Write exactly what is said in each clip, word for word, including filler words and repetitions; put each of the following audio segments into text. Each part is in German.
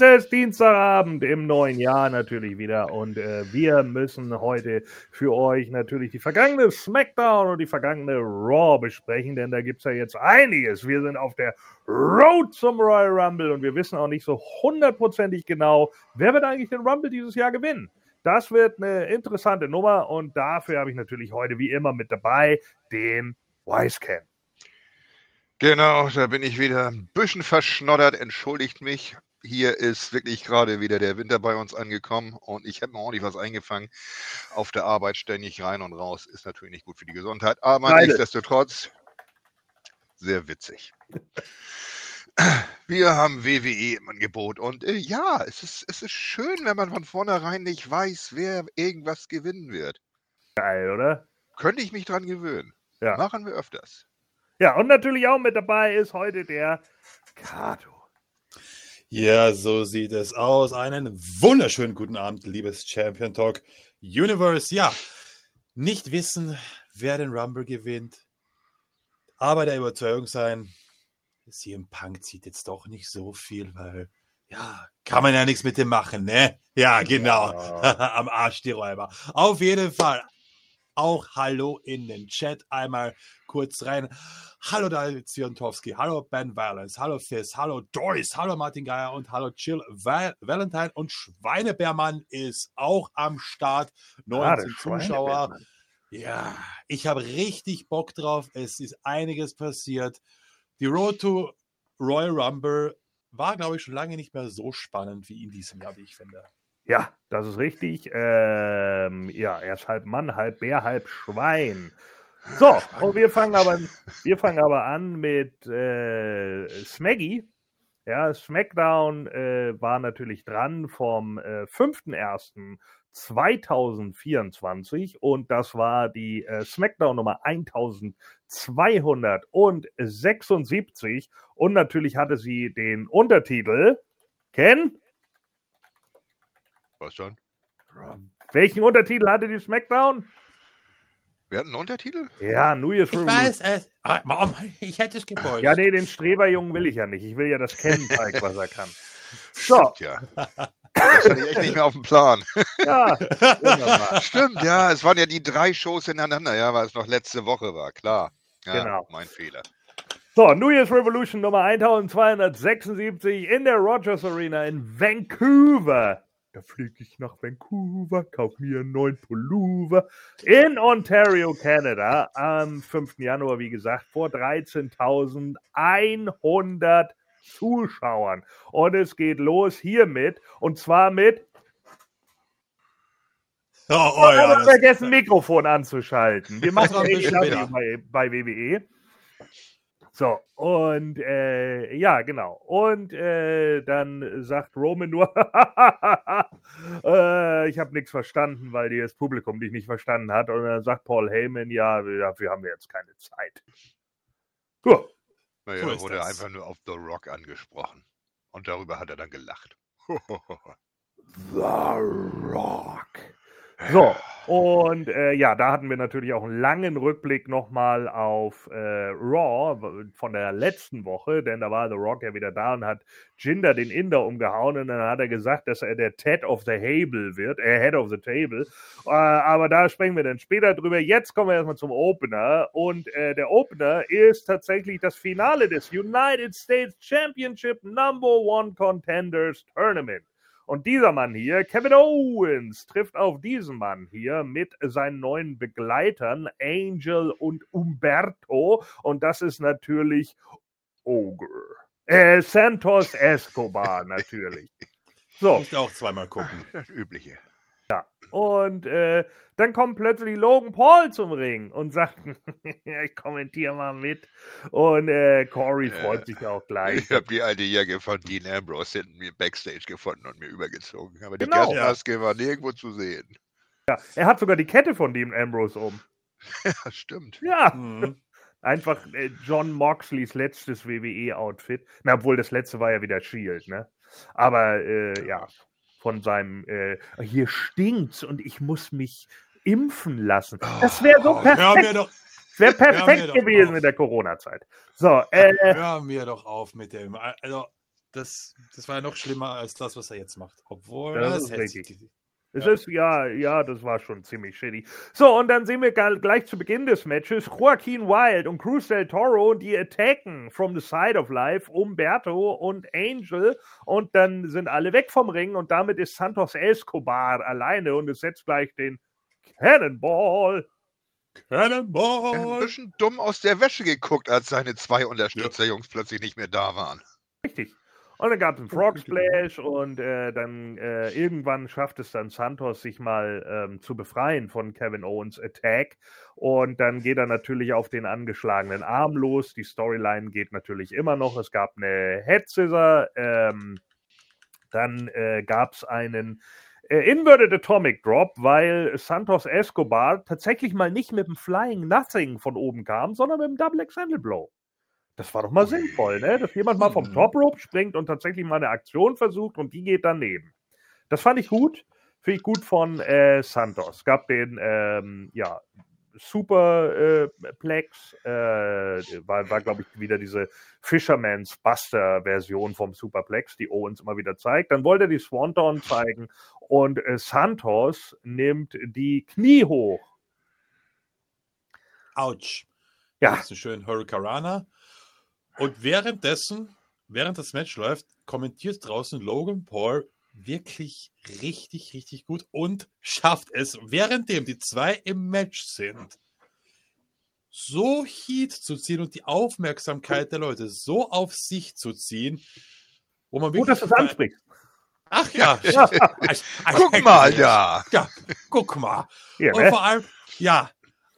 ist Dienstagabend im neuen Jahr natürlich wieder und äh, wir müssen heute für euch natürlich die vergangene SmackDown und die vergangene Raw besprechen, denn da gibt es ja jetzt einiges. Wir sind auf der Road zum Royal Rumble und wir wissen auch nicht so hundertprozentig genau, wer wird eigentlich den Rumble dieses Jahr gewinnen. Das wird eine interessante Nummer und dafür habe ich natürlich heute wie immer mit dabei den Wisecan. Genau, da bin ich wieder ein bisschen verschnoddert, entschuldigt mich. Hier ist wirklich gerade wieder der Winter bei uns angekommen und ich habe mir ordentlich was eingefangen. Auf der Arbeit ständig rein und raus, ist natürlich nicht gut für die Gesundheit, aber Beide. Nichtsdestotrotz sehr witzig. Wir haben W W E im Angebot und äh, ja, es ist, es ist schön, wenn man von vornherein nicht weiß, wer irgendwas gewinnen wird. Geil, oder? Könnte ich mich dran gewöhnen. Ja. Machen wir öfters. Ja, und natürlich auch mit dabei ist heute der Kato. Ja, so sieht es aus. Einen wunderschönen guten Abend, liebes Champion Talk Universe. Ja, nicht wissen, wer den Rumble gewinnt, aber der Überzeugung sein, C M Punk zieht jetzt doch nicht so viel, weil, ja, kann man ja nichts mit dem machen, ne? Ja, genau. Ja. Am Arsch die Räuber. Auf jeden Fall. Auch Hallo in den Chat. Einmal kurz rein. Hallo David Ziontowski, hallo Ben Violence, hallo Fizz, hallo Doris, hallo Martin Geier und hallo Jill Val- Valentine und Schweinebärmann ist auch am Start. neunzehn ah, Zuschauer. Ja, ich habe richtig Bock drauf. Es ist einiges passiert. Die Road to Royal Rumble war, glaube ich, schon lange nicht mehr so spannend wie in diesem Jahr, wie ich finde. Ja, das ist richtig. Ähm, ja, er ist halb Mann, halb Bär, halb Schwein. So, und wir fangen aber, wir fangen aber an mit äh, Smaggy. Ja, SmackDown äh, war natürlich dran vom äh, fünften ersten zweitausendvierundzwanzig und das war die äh, SmackDown Nummer eintausendzweihundertsechsundsiebzig und natürlich hatte sie den Untertitel Ken? Was schon? Welchen Untertitel hatte die SmackDown? Wir hatten einen Untertitel? Ja, New Year's Revolution. Ich weiß es. Ah, ich hätte es gewollt. Ja, nee, den Streberjungen will ich ja nicht. Ich will ja das Ken zeigen, was er kann. So. Stimmt, ja. Das hatte ich echt nicht mehr auf dem Plan. Ja, wunderbar. Stimmt, ja. Es waren ja die drei Shows ineinander, ja, weil es noch letzte Woche war, klar. Ja, genau. Mein Fehler. So, New Year's Revolution Nummer eintausendzweihundertsechsundsiebzig in der Rogers Arena in Vancouver. Da fliege ich nach Vancouver, kauf mir einen neuen Pullover. In Ontario, Kanada, am fünften Januar, wie gesagt, vor dreizehntausendeinhundert Zuschauern. Und es geht los hiermit, und zwar mit... Oh, oh, ja, das vergessen, Mikrofon anzuschalten. Wir machen echt bei, bei W W E. So, und äh, ja, genau. Und äh, dann sagt Roman nur, äh, ich habe nichts verstanden, weil das Publikum dich nicht verstanden hat. Und dann sagt Paul Heyman, ja, dafür haben wir jetzt keine Zeit. Cool. Naja, so wurde das. Einfach nur auf The Rock angesprochen. Und darüber hat er dann gelacht. The Rock. So, und äh, ja, da hatten wir natürlich auch einen langen Rückblick nochmal auf äh, Raw von der letzten Woche, denn da war The Rock ja wieder da und hat Jinder den Inder umgehauen und dann hat er gesagt, dass er der Ted of the Table wird, äh, Head of the Table, äh, aber da sprechen wir dann später drüber. Jetzt kommen wir erstmal zum Opener und äh, der Opener ist tatsächlich das Finale des United States Championship Number One Contenders Tournament. Und dieser Mann hier, Kevin Owens, trifft auf diesen Mann hier mit seinen neuen Begleitern Angel und Umberto. Und das ist natürlich Ogre. Äh, Santos Escobar natürlich. So. Ich auch zweimal gucken. Das Übliche. Ja. Und äh, dann kommt plötzlich Logan Paul zum Ring und sagt, ich kommentiere mal mit. Und äh, Corey äh, freut sich auch gleich. Ich habe die alte Jacke von Dean Ambrose hinten mir Backstage gefunden und mir übergezogen. Aber die genau. Gasmaske ja. war nirgendwo zu sehen. Ja, er hat sogar die Kette von Dean Ambrose um. Ja, stimmt. Ja. Mhm. Einfach äh, John Moxleys letztes W W E-Outfit. Na, obwohl das letzte war ja wieder Shield, ne? Aber äh, ja, von seinem äh, hier stinkt's und ich muss mich impfen lassen. Das wäre so perfekt. Doch, wäre perfekt gewesen in der Corona-Zeit. So, äh, hör mir doch auf mit dem. Also, das, das war ja noch schlimmer als das, was er jetzt macht. Obwohl, Das das ist hätte richtig. sich- Es Ja. ist, ja, ja, das war schon ziemlich shitty. So, und dann sehen wir gal- gleich zu Beginn des Matches Joaquin Wilde und Cruz del Toro, die attacken from the side of life Umberto und Angel, und dann sind alle weg vom Ring, und damit ist Santos Escobar alleine, und es setzt gleich den Cannonball. Ein Cannonball! bisschen dumm aus der Wäsche geguckt, als seine zwei Unterstützerjungs plötzlich nicht mehr da waren. Richtig. Und dann gab es einen Frog Splash, und äh, dann äh, irgendwann schafft es dann Santos, sich mal ähm, zu befreien von Kevin Owens Attack. Und dann geht er natürlich auf den angeschlagenen Arm los. Die Storyline geht natürlich immer noch. Es gab eine Head Scissor. Ähm, dann äh, gab es einen äh, Inverted Atomic Drop, weil Santos Escobar tatsächlich mal nicht mit dem Flying Nothing von oben kam, sondern mit dem Double Extended Blow. Das war doch mal sinnvoll, ne? Dass jemand mal vom Top Rope springt und tatsächlich mal eine Aktion versucht, und die geht daneben. Das fand ich gut. Finde ich gut von äh, Santos. Gab den, ähm, ja, Superplex. Äh, äh, war, war glaube ich, wieder diese Fisherman's Buster-Version vom Superplex, die Owens immer wieder zeigt. Dann wollte er die Swanton zeigen, und äh, Santos nimmt die Knie hoch. Autsch. Ja. Das ist ein schöner Hurricanrana. Und währenddessen, während das Match läuft, kommentiert draußen Logan Paul wirklich richtig, richtig gut und schafft es, währenddem die zwei im Match sind, so Heat zu ziehen und die Aufmerksamkeit der Leute so auf sich zu ziehen, wo man Gut, dass du es ansprichst. Ach ja. Ja. Als- als Guck Heck- mal da! Ja, guck mal. Ja, Und ne? vor allem, ja.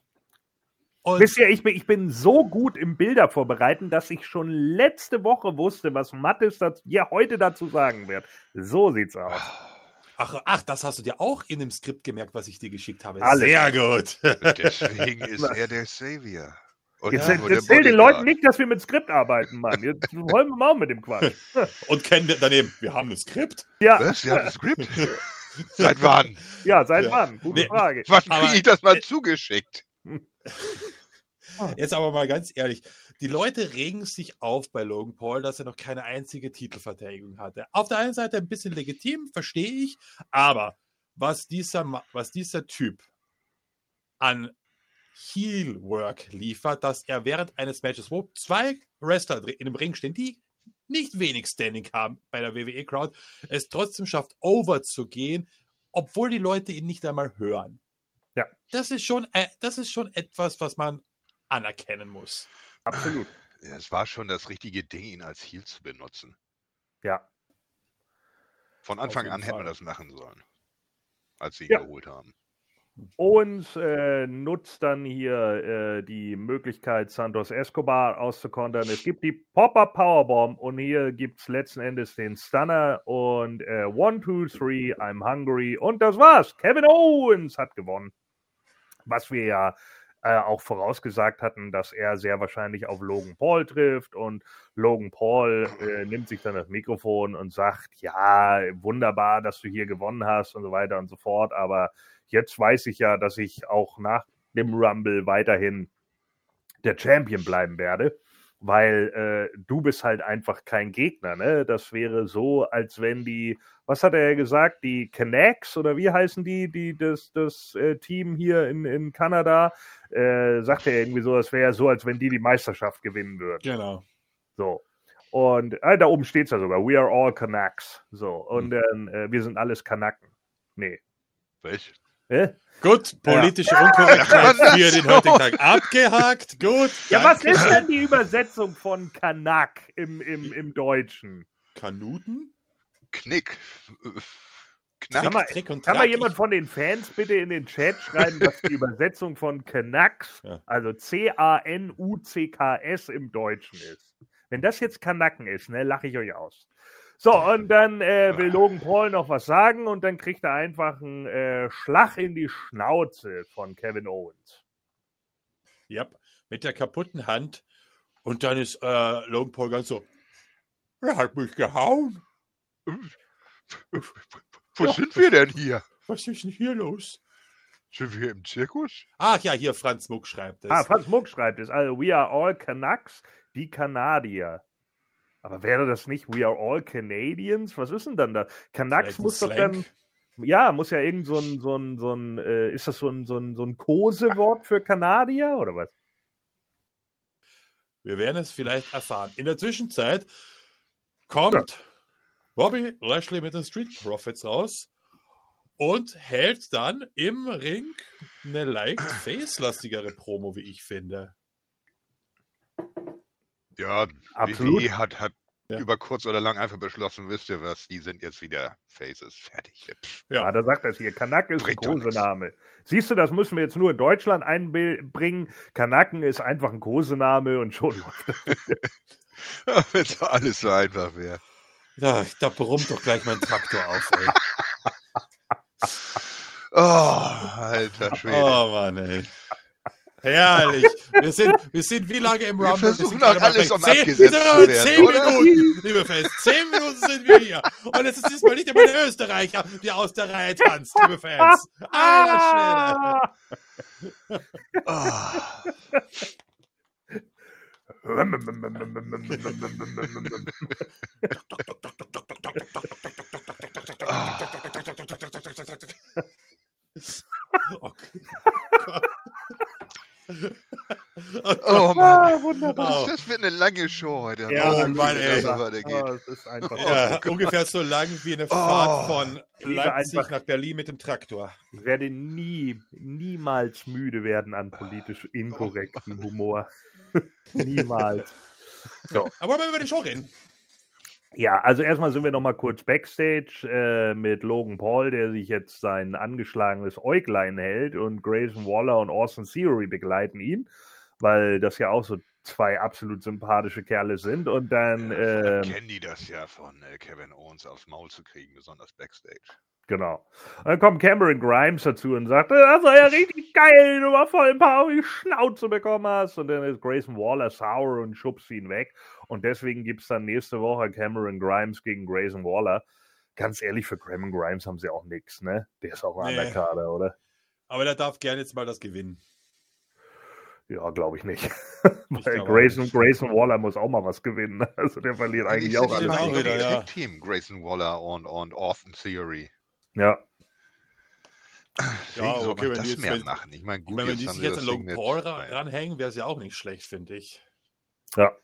Und Wisst ihr, ich bin, ich bin so gut im Bilder vorbereiten, dass ich schon letzte Woche wusste, was Mathis dazu, ja, heute dazu sagen wird. So sieht's aus. Ach, ach, das hast du dir auch in dem Skript gemerkt, was ich dir geschickt habe. Alles. Sehr gut. Deswegen ist er der Savior. Und Jetzt, nicht jetzt nur der erzähl den Bodyguard. Leuten nicht, dass wir mit Skript arbeiten, Mann. Jetzt wollen wir mal auf mit dem Quatsch. Und kennen wir daneben, wir haben ein Skript. Ja, Was? Sie haben das Skript? Seit wann? ja, seit Ja. wann? Gute Nee. Frage. Wann Aber- kriege ich das mal zugeschickt? Jetzt aber mal ganz ehrlich, die Leute regen sich auf bei Logan Paul, dass er noch keine einzige Titelverteidigung hatte. Auf der einen Seite ein bisschen legitim, verstehe ich, aber was dieser, Ma- was dieser Typ an Heel-Work liefert, dass er während eines Matches, wo zwei Wrestler in dem Ring stehen, die nicht wenig Standing haben bei der W W E-Crowd, es trotzdem schafft, over zu gehen, obwohl die Leute ihn nicht einmal hören. Ja. Das ist schon, äh, das ist schon etwas, was man anerkennen muss. Absolut. Ja, es war schon das richtige Ding, ihn als Heel zu benutzen. Ja. Von Anfang jeden an hätte man Fall. das machen sollen, als sie ihn Ja. geholt haben. Owens äh, nutzt dann hier äh, die Möglichkeit, Santos Escobar auszukontern. Es gibt die Pop-Up Powerbomb, und hier gibt es letzten Endes den Stunner, und äh, one, two, three, I'm hungry, und das war's. Kevin Owens hat gewonnen. Was wir ja äh, auch vorausgesagt hatten, dass er sehr wahrscheinlich auf Logan Paul trifft, und Logan Paul äh, nimmt sich dann das Mikrofon und sagt, ja, wunderbar, dass du hier gewonnen hast und so weiter und so fort, aber jetzt weiß ich ja, dass ich auch nach dem Rumble weiterhin der Champion bleiben werde, weil äh, du bist halt einfach kein Gegner, ne? Das wäre so, als wenn die, was hat er gesagt, die Canucks, oder wie heißen die, die das, das äh, Team hier in, in Kanada, äh, sagt er irgendwie so, es wäre so, als wenn die die Meisterschaft gewinnen würden. Genau. So. Und äh, da oben steht es ja sogar, we are all Canucks. So, und dann, äh, wir sind alles Kanaken. Nee. Welch? Hä? Gut, politische Ja. Unkorrektheit Ja, für den so. heutigen Tag abgehakt. Gut. Ja, was danke. ist denn die Übersetzung von Kanak im, im, im Deutschen? Kanuten? Knick. Kann Knack. man, Trick und kann mal Track. jemand von den Fans bitte in den Chat schreiben, was die Übersetzung von Canucks, Ja. also C A N U C K S im Deutschen ist? Wenn das jetzt Kanaken ist, ne, lache ich euch aus. So, und dann äh, will Logan Paul noch was sagen, und dann kriegt er einfach einen äh, Schlag in die Schnauze von Kevin Owens. Ja, mit der kaputten Hand. Und dann ist äh, Logan Paul ganz so, er hat mich gehauen. Wo Ja. sind wir denn hier? Was ist denn hier los? Sind wir im Zirkus? Ach ja, hier Franz Muck schreibt es. Ah, Franz Muck schreibt es. Also, we are all Canucks, die Kanadier. Aber wäre das nicht We are all Canadians? Was ist denn dann da? Canucks muss doch Slang. dann... Ja, muss ja irgend so ein, so ein, so ein äh, ist das so ein, so ein, so ein Kosewort für Kanadier oder was? Wir werden es vielleicht erfahren. In der Zwischenzeit kommt ja. Bobby Lashley mit den Street Profits raus und hält dann im Ring eine leicht face-lastigere Promo, wie ich finde. Ja, absolut. W W E hat, hat ja. über kurz oder lang einfach beschlossen, wisst ihr was, die sind jetzt wieder Faces. Fertig. Ja, ja da sagt das hier, Kanak ist ein Kosename. Siehst du, das müssen wir jetzt nur in Deutschland einbringen. Kanaken ist einfach ein Kosename und schon läuft das. Wenn es alles so einfach wäre. Ja, da brummt doch gleich mein Traktor auf, ey. Oh, alter Schwede. Oh, Mann, ey. Herrlich. Wir sind, wir sind wie lange im Rumble? Wir versuchen auch alles, um zehn, abgesetzt zu werden, zehn oder? Minuten, liebe Fans. Zehn Minuten sind wir hier. Und es ist diesmal nicht immer der Österreicher, der aus der Reihe tanzt, liebe Fans. Alter Schwede. Oh. Oh Mann, ah, wunderbar. Das wird eine lange Show heute. Ja, oh Mann, ey. Oh, es ist einfach ja, ungefähr so lang wie eine Fahrt oh, von Leipzig einfach, nach Berlin mit dem Traktor. Ich werde nie, niemals müde werden an politisch inkorrekten Humor. Niemals. So. Aber wollen wir über die Show reden? Ja, also erstmal sind wir noch mal kurz Backstage äh, mit Logan Paul, der sich jetzt sein angeschlagenes Äuglein hält, und Grayson Waller und Austin Theory begleiten ihn, weil das ja auch so zwei absolut sympathische Kerle sind. Und dann ja, äh, kennen die das ja von äh, Kevin Owens aufs Maul zu kriegen, besonders Backstage. Genau. Und dann kommt Cameron Grimes dazu und sagt, das war ja richtig geil, du mal voll ein paar auf die Schnauze bekommen hast. Und dann ist Grayson Waller sauer und schubst ihn weg. Und deswegen gibt es dann nächste Woche Cameron Grimes gegen Grayson Waller. Ganz ehrlich, für Cameron Grimes haben sie auch nichts, ne? Der ist auch ein nee. Underkader, oder? Aber der darf gerne jetzt mal das gewinnen. Ja, glaube ich nicht. Ich Weil glaub Grayson, nicht. Grayson Waller muss auch mal was gewinnen. Also der verliert eigentlich auch alles. auch wieder, ja. Team Grayson Waller und, und Austin Theory. Ja. Ja, so okay, wenn das die jetzt, mehr wenn, machen. Ich meine, gut, wenn jetzt die haben sich sie jetzt das an Ding Logan mit- Paul ra- ranhängen, wäre es ja auch nicht schlecht, finde ich. Ja.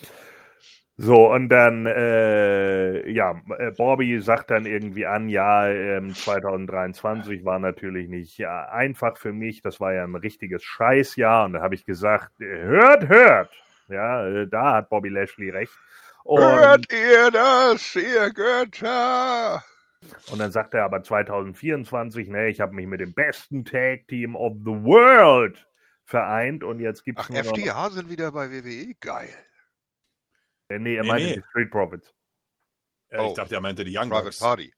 So, und dann, äh, ja, äh, Bobby sagt dann irgendwie an, ja, ähm, zwanzig dreiundzwanzig war natürlich nicht ja, einfach für mich, das war ja ein richtiges Scheißjahr, und da habe ich gesagt, äh, hört, hört, ja, äh, da hat Bobby Lashley recht. Und, Hört ihr das, ihr Götter? und dann sagt er aber zwanzig vierundzwanzig, ne, ich habe mich mit dem besten Tag-Team of the world vereint, und jetzt gibt's Ach, nur F noch... T A sind wieder bei W W E? Geil. Äh, nee, er Nee, meinte nee. die Street Profits. Äh, Oh. Ich dachte, er meinte die Young Private Bucks. Party.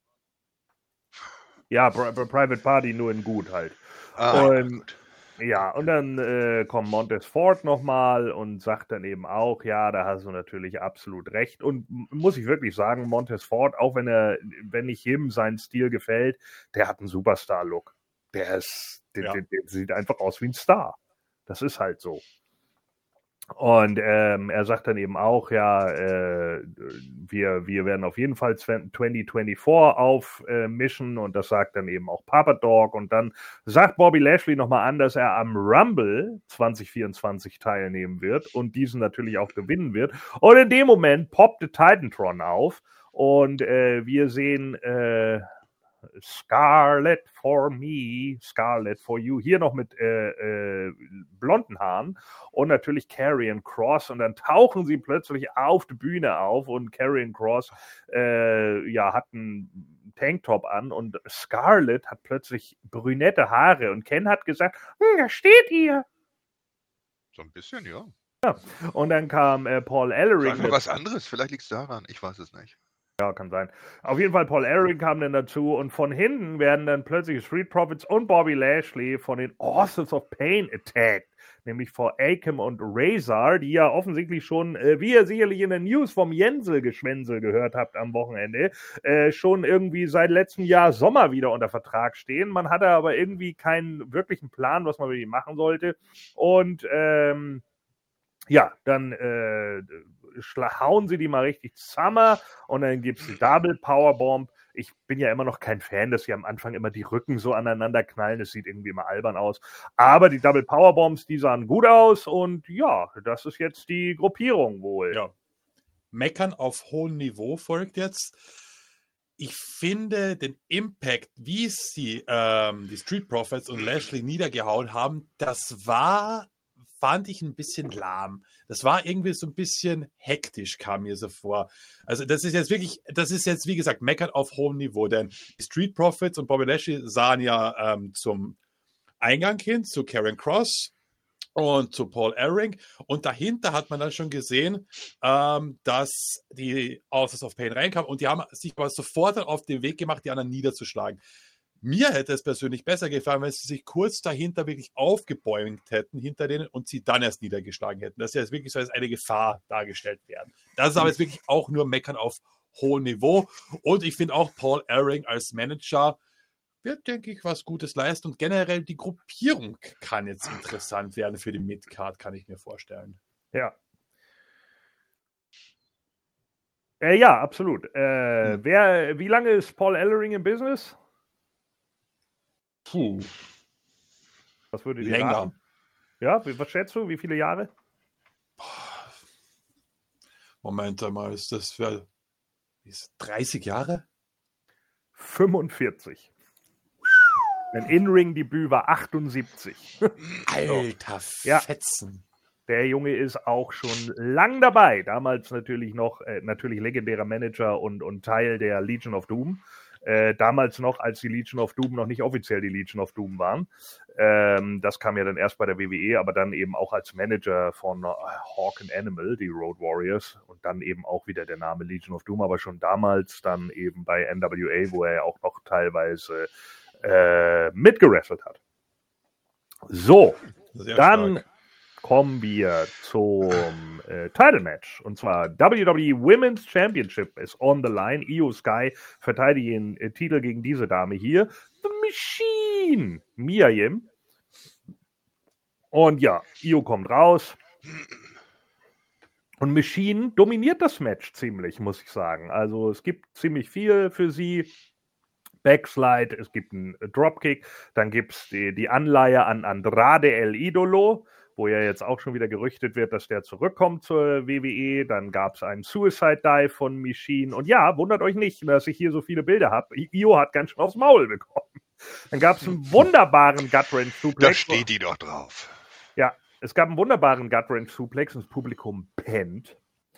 Ja, Pri Pri- Private Party nur in gut halt. Ah, Und- gut. Ja, und dann äh, kommt Montez Ford nochmal und sagt dann eben auch, ja, da hast du natürlich absolut recht. Und m- muss ich wirklich sagen, Montez Ford, auch wenn er, wenn nicht jedem sein Stil gefällt, der hat einen Superstar-Look. Der ist, der, Ja. der, der sieht einfach aus wie ein Star. Das ist halt so. Und ähm, er sagt dann eben auch, ja, äh, wir, wir werden auf jeden Fall zwanzig vierundzwanzig aufmischen, und das sagt dann eben auch Papa Dog, und dann sagt Bobby Lashley nochmal an, dass er am Rumble zwanzig vierundzwanzig teilnehmen wird und diesen natürlich auch gewinnen wird. Und in dem Moment poppte Titantron auf, und äh, wir sehen äh, Scarlet for me, Scarlet for you, hier noch mit äh, äh, blonden Haaren, und natürlich Karrion Kross, und dann tauchen sie plötzlich auf der Bühne auf, und Karrion Kross äh, ja, hat einen Tanktop an, und Scarlet hat plötzlich brünette Haare, und Ken hat gesagt, hm, da steht ihr. So ein bisschen, ja. Und dann kam äh, Paul Ist Ellering einfach mit- was anderes. Vielleicht liegt es daran. Ich weiß es nicht. Ja, kann sein. Auf jeden Fall, Paul Ellering kam dann dazu, und von hinten werden dann plötzlich Street Profits und Bobby Lashley von den Authors of Pain attacked. Nämlich vor Akam und Razor, die ja offensichtlich schon, äh, wie ihr sicherlich in der News vom Jensel-Geschwänzel gehört habt am Wochenende, äh, schon irgendwie seit letztem Jahr Sommer wieder unter Vertrag stehen. Man hatte aber irgendwie keinen wirklichen Plan, was man mit ihm machen sollte. Und ähm, ja, dann äh, schla- hauen sie die mal richtig zusammen und dann gibt es die Double Powerbomb. Ich bin ja immer noch kein Fan, dass sie am Anfang immer die Rücken so aneinander knallen. Das sieht irgendwie immer albern aus. Aber die Double Powerbombs, die sahen gut aus und ja, das ist jetzt die Gruppierung wohl. Ja. Meckern auf hohem Niveau folgt jetzt. Ich finde den Impact, wie sie ähm, die Street Profits und Lashley niedergehauen haben, das war, fand ich ein bisschen lahm. Das war irgendwie so ein bisschen hektisch, kam mir so vor. Also das ist jetzt wirklich, das ist jetzt wie gesagt Meckern auf hohem Niveau, denn die Street Profits und Bobby Lashley sahen ja ähm, zum Eingang hin, zu Karrion Kross und zu Paul Ellering. Und dahinter hat man dann schon gesehen, ähm, dass die Authors of Pain reinkamen und die haben sich aber sofort auf den Weg gemacht, die anderen niederzuschlagen. Mir hätte es persönlich besser gefallen, wenn sie sich kurz dahinter wirklich aufgebäumt hätten, hinter denen, und sie dann erst niedergeschlagen hätten. Dass sie jetzt wirklich so als eine Gefahr dargestellt werden. Das ist aber jetzt wirklich auch nur Meckern auf hohem Niveau. Und ich finde auch Paul Ellering als Manager wird, denke ich, was Gutes leisten. Und generell die Gruppierung kann jetzt interessant werden für die Midcard, kann ich mir vorstellen. Ja. Äh, ja, absolut. Äh, Hm. wer, wie lange ist Paul Ellering im Business? Puh, Was würdet ihr länger. raten? Ja, wie- was schätzt du? Wie viele Jahre? Moment einmal, ist das für ist dreißig Jahre? fünfundvierzig. Ein In-Ring-Debüt war achtundsiebzig. Alter Ja. Fetzen. Der Junge ist auch schon lang dabei. Damals natürlich noch, äh, natürlich legendärer Manager und, und Teil der Legion of Doom. Äh, damals noch, als die Legion of Doom noch nicht offiziell die Legion of Doom waren. Ähm, das kam ja dann erst bei der W W E, aber dann eben auch als Manager von äh, Hawk and Animal, die Road Warriors. Und dann eben auch wieder der Name Legion of Doom, aber schon damals dann eben bei N W A, wo er ja auch noch teilweise äh, mitgerasselt hat. So, Sehr dann stark. kommen wir zum äh, Title Match. Und zwar W W E Women's Championship is on the line. Io Sky verteidigt den äh, Titel gegen diese Dame hier. The Machine. Mia Yim. Und ja, Io kommt raus. Und Machine dominiert das Match ziemlich, muss ich sagen. Also es gibt ziemlich viel für sie. Backslide, es gibt einen Dropkick, dann gibt es die, die Anleihe an Andrade El Idolo, wo ja jetzt auch schon wieder gerüchtet wird, dass der zurückkommt zur W W E. Dann gab es einen Suicide Dive von Machine. Und ja, wundert euch nicht, dass ich hier so viele Bilder habe. Io hat ganz schön aufs Maul bekommen. Dann gab es einen wunderbaren Gut-Wrench-Suplex. Da steht die doch drauf. Ja, es gab einen wunderbaren Gut-Wrench-Suplex und das Publikum pennt.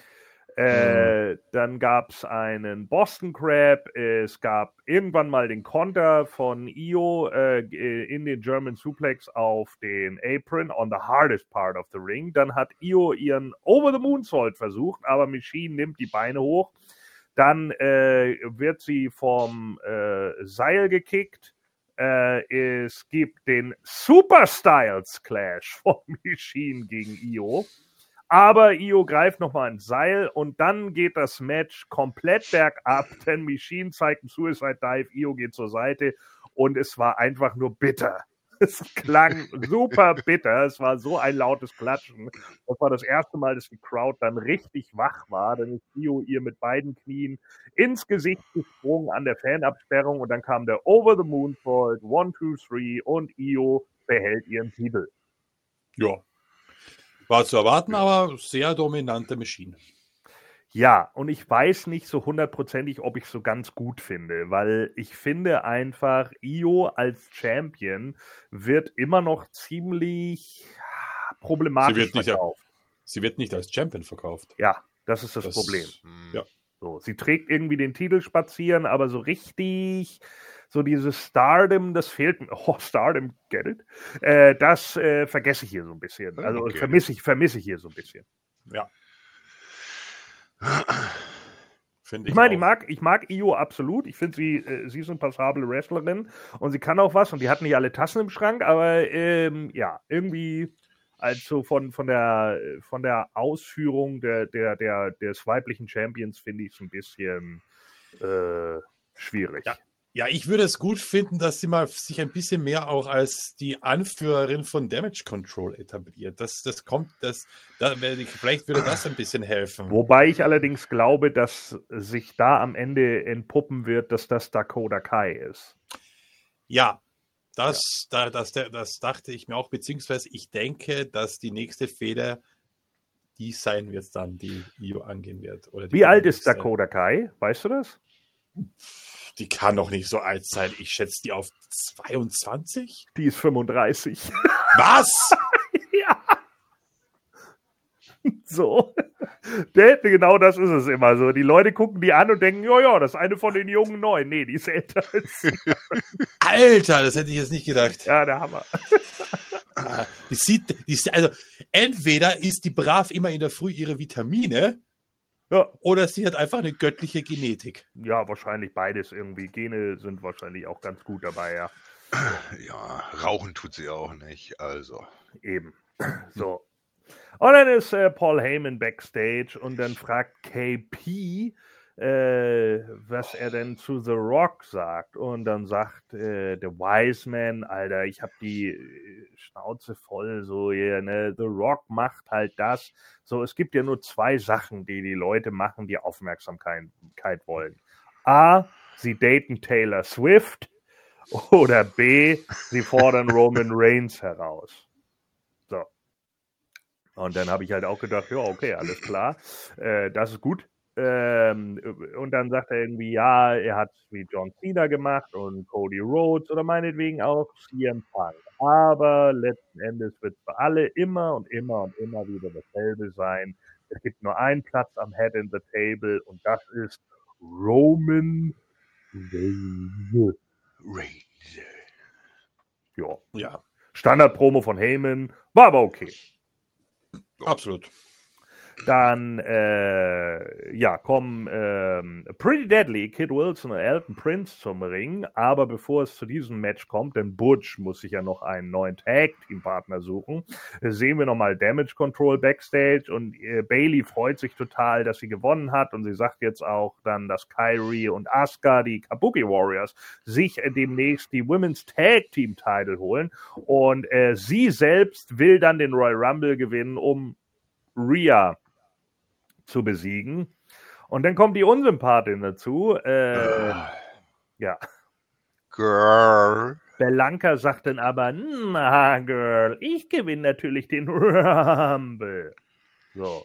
Äh, mhm. Dann gab es einen Boston Crab. Es gab irgendwann mal den Konter von Io äh, in den German Suplex auf den Apron on the hardest part of the ring. Dann hat Io ihren Over the Moonsault versucht, aber Machine nimmt die Beine hoch. Dann äh, wird sie vom äh, Seil gekickt. Äh, es gibt den Super Styles Clash von Machine gegen Io. Aber Io greift nochmal ins Seil und dann geht das Match komplett bergab, denn Machine zeigt einen Suicide Dive, Io geht zur Seite und es war einfach nur bitter. Es klang super bitter, es war so ein lautes Klatschen. Das war das erste Mal, dass die Crowd dann richtig wach war. Dann ist Io ihr mit beiden Knien ins Gesicht gesprungen an der Fanabsperrung und dann kam der Over the Moonsault, one, two, three und Io behält ihren Titel. Ja. War zu erwarten, aber sehr dominante Maschine. Ja, und ich weiß nicht so hundertprozentig, ob ich es so ganz gut finde, weil ich finde einfach, Io als Champion wird immer noch ziemlich problematisch sie wird nicht, verkauft. Sie wird nicht als Champion verkauft. Ja, das ist das, das Problem. Ja. So, sie trägt irgendwie den Titel spazieren, aber so richtig... So dieses Stardom, das fehlt mir. Oh, Stardom, get it? Äh, das äh, vergesse ich hier so ein bisschen. Also okay. vermisse ich, vermisse ich hier so ein bisschen. Ja. Find ich ich meine, ich mag, ich mag Io absolut. Ich finde, sie, äh, sie ist eine passable Wrestlerin und sie kann auch was und die hat nicht alle Tassen im Schrank, aber ähm, ja, irgendwie also von, von, der, von der Ausführung der, der, der, des weiblichen Champions finde ich es ein bisschen äh, schwierig. Ja. Ja, ich würde es gut finden, dass sie mal sich ein bisschen mehr auch als die Anführerin von Damage Control etabliert. Das, das kommt, das, da, vielleicht würde das ein bisschen helfen. Wobei ich allerdings glaube, dass sich da am Ende entpuppen wird, dass das Dakota Kai ist. Ja, das, ja. Da, das, das dachte ich mir auch, beziehungsweise ich denke, dass die nächste Fehde die sein wird dann, die Io angehen wird. Oder die Wie alt ist Dakota Kai? Weißt du das? Die kann doch nicht so alt sein. Ich schätze die auf zweiundzwanzig? Die ist fünfunddreißig. Was? Ja. So. Genau das ist es immer so. Die Leute gucken die an und denken, ja, ja, das ist eine von den jungen Neuen. Nee, die ist älter als sie. Alter, das hätte ich jetzt nicht gedacht. Ja, der Hammer. Die sieht, die, also entweder isst die brav immer in der Früh ihre Vitamine, ja, oder sie hat einfach eine göttliche Genetik. Ja, wahrscheinlich beides irgendwie. Gene sind wahrscheinlich auch ganz gut dabei, ja. Ja, rauchen tut sie auch nicht, also. Eben. So. Und dann ist äh, Paul Heyman backstage und dann fragt K P, äh, was er denn zu The Rock sagt. Und dann sagt äh, der Wiseman, Alter, ich hab die äh, Schnauze voll, so, yeah, ne? The Rock macht halt das. So, es gibt ja nur zwei Sachen, die die Leute machen, die Aufmerksamkeit wollen. A, sie daten Taylor Swift, oder B, sie fordern Roman Reigns heraus. So. Und dann habe ich halt auch gedacht, ja, okay, alles klar, äh, das ist gut. Ähm, und dann sagt er irgendwie, ja, er hat wie John Cena gemacht und Cody Rhodes oder meinetwegen auch C M Punk. Aber letzten Endes wird es für alle immer und immer und immer wieder dasselbe sein. Es gibt nur einen Platz am Head in the Table und das ist Roman Reigns. Reigns. Ja. Ja. Standard-Promo von Heyman, war aber okay. Absolut. Dann, äh, ja, kommen ähm, Pretty Deadly, Kid Wilson und Elton Prince zum Ring. Aber bevor es zu diesem Match kommt, denn Butch muss sich ja noch einen neuen Tag-Team-Partner suchen, sehen wir nochmal Damage Control backstage und äh, Bayley freut sich total, dass sie gewonnen hat und sie sagt jetzt auch dann, dass Kairi und Asuka, die Kabuki Warriors, sich äh, demnächst die Women's Tag-Team-Title holen und äh, sie selbst will dann den Royal Rumble gewinnen, um Rhea zu besiegen. Und dann kommt die Unsympathin dazu. Äh, uh. Ja. Girl. Belanca sagt dann aber, na, Girl, ich gewinne natürlich den Rumble. So.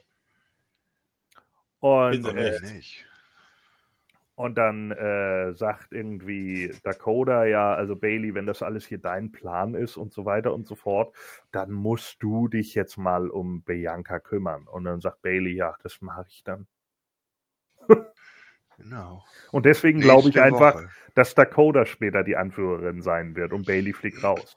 Und, äh, nicht. und dann äh, sagt irgendwie Dakota, ja, also Bayley, wenn das alles hier dein Plan ist und so weiter und so fort, dann musst du dich jetzt mal um Bianca kümmern. Und dann sagt Bayley, ja, das mache ich dann. Genau. Und deswegen glaube ich einfach, Woche. dass Dakota später die Anführerin sein wird und Bayley fliegt raus.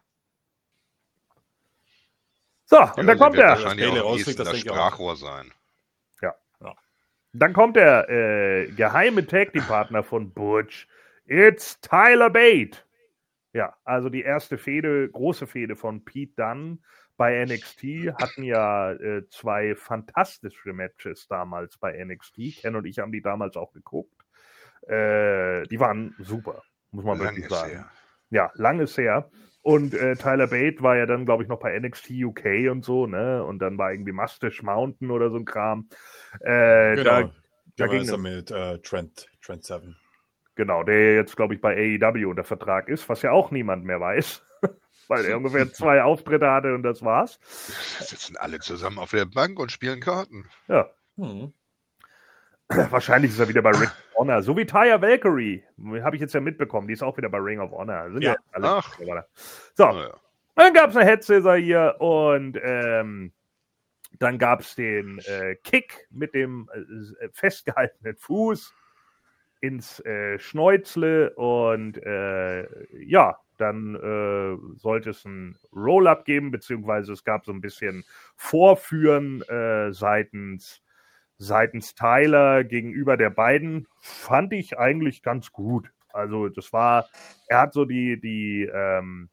So, und ja, dann kommt er. Wahrscheinlich auch rausfliegt, das Sprachrohr sein. Ja. ja. Dann kommt der äh, geheime Tag-Team-Partner von Butch. It's Tyler Bate. Ja, also die erste Fehde, große Fehde von Pete Dunne bei N X T hatten ja äh, zwei fantastische Matches damals bei N X T. Ken und ich haben die damals auch geguckt. Äh, die waren super, muss man lang wirklich sagen. Her. Ja, lang ist her. Und äh, Tyler Bate war ja dann, glaube ich, noch bei N X T U K und so, ne? Und dann war irgendwie Mustache Mountain oder so ein Kram. Äh, genau, da, da ging er mit äh, Trent, Trent Seven. Genau, der jetzt, glaube ich, bei A E W unter Vertrag ist, was ja auch niemand mehr weiß. Weil er ungefähr zwei Auftritte hatte und das war's. Da sitzen alle zusammen auf der Bank und spielen Karten. Ja. Hm. Wahrscheinlich ist er wieder bei Ring of Honor. So wie Taya Valkyrie. Habe ich jetzt ja mitbekommen. Die ist auch wieder bei Ring of Honor. Sind ja, ja alle. Ach. So. Oh, ja. Dann gab es eine Headscissor hier und ähm, dann gab es den äh, Kick mit dem äh, festgehaltenen Fuß ins äh, Schnäuzle und äh, ja, dann äh, sollte es ein Roll-Up geben, beziehungsweise es gab so ein bisschen Vorführen äh, seitens, seitens Tyler gegenüber der beiden. Fand ich eigentlich ganz gut. Also das war, er hat so die, die ähm,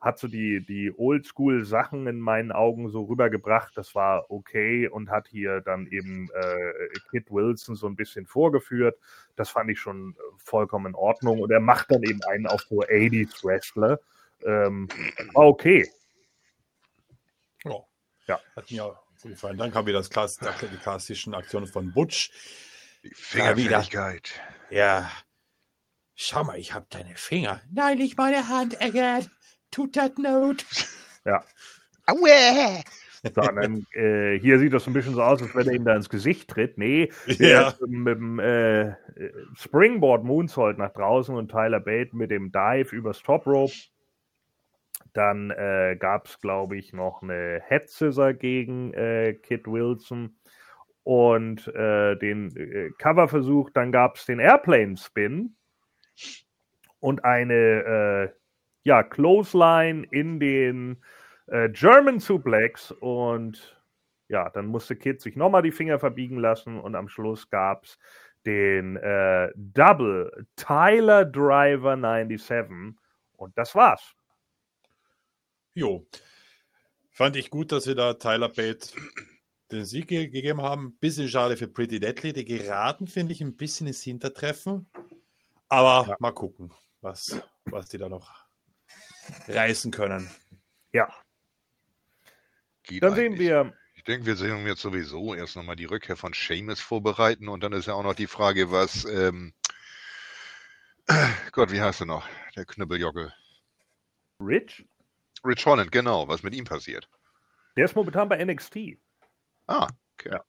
hat so die, die Oldschool-Sachen in meinen Augen so rübergebracht. Das war okay und hat hier dann eben äh, Kid Wilson so ein bisschen vorgeführt. Das fand ich schon vollkommen in Ordnung. Und er macht dann eben einen auf so achtziger Wrestler. Ähm, war okay. Oh. Ja. Hat mir auch gefallen. Dann kam wieder das Klass, die klassischen Aktionen von Butch. Die Fingerfertigkeit. Ja. Schau mal, ich habe deine Finger. Nein, nicht meine Hand, Eggert. Tut das not. Ja. Aue! So, und dann, äh, hier sieht das so ein bisschen so aus, als wenn er ihm da ins Gesicht tritt. Nee, Ja. der mit dem äh, Springboard Moonsault nach draußen und Tyler Bate mit dem Dive übers Top Rope. Dann äh, gab es, glaube ich, noch eine Head Scissor gegen äh, Kid Wilson und äh, den äh, Coverversuch. Dann gab es den Airplane Spin und eine äh, ja, Clothesline in den äh, German Suplex. Und ja, dann musste Kid sich nochmal die Finger verbiegen lassen und am Schluss gab es den äh, Double Tyler Driver siebenundneunzig und das war's. Jo. Fand ich gut, dass wir da Tyler Bate den Sieg ge- gegeben haben. Bisschen schade für Pretty Deadly. Die geraten, finde ich, ein bisschen ins Hintertreffen. Aber Ja. mal gucken, was, was die da noch reißen können. Ja, Geht dann sehen eigentlich. wir, Ich denke, wir sehen jetzt sowieso erst nochmal die Rückkehr von Sheamus vorbereiten und dann ist ja auch noch die Frage, was, ähm, Gott, wie heißt er noch? Der Knüppeljockel. Rich, Rich Holland, genau, was mit ihm passiert. der ist momentan bei N X T. Ah, okay. Ja.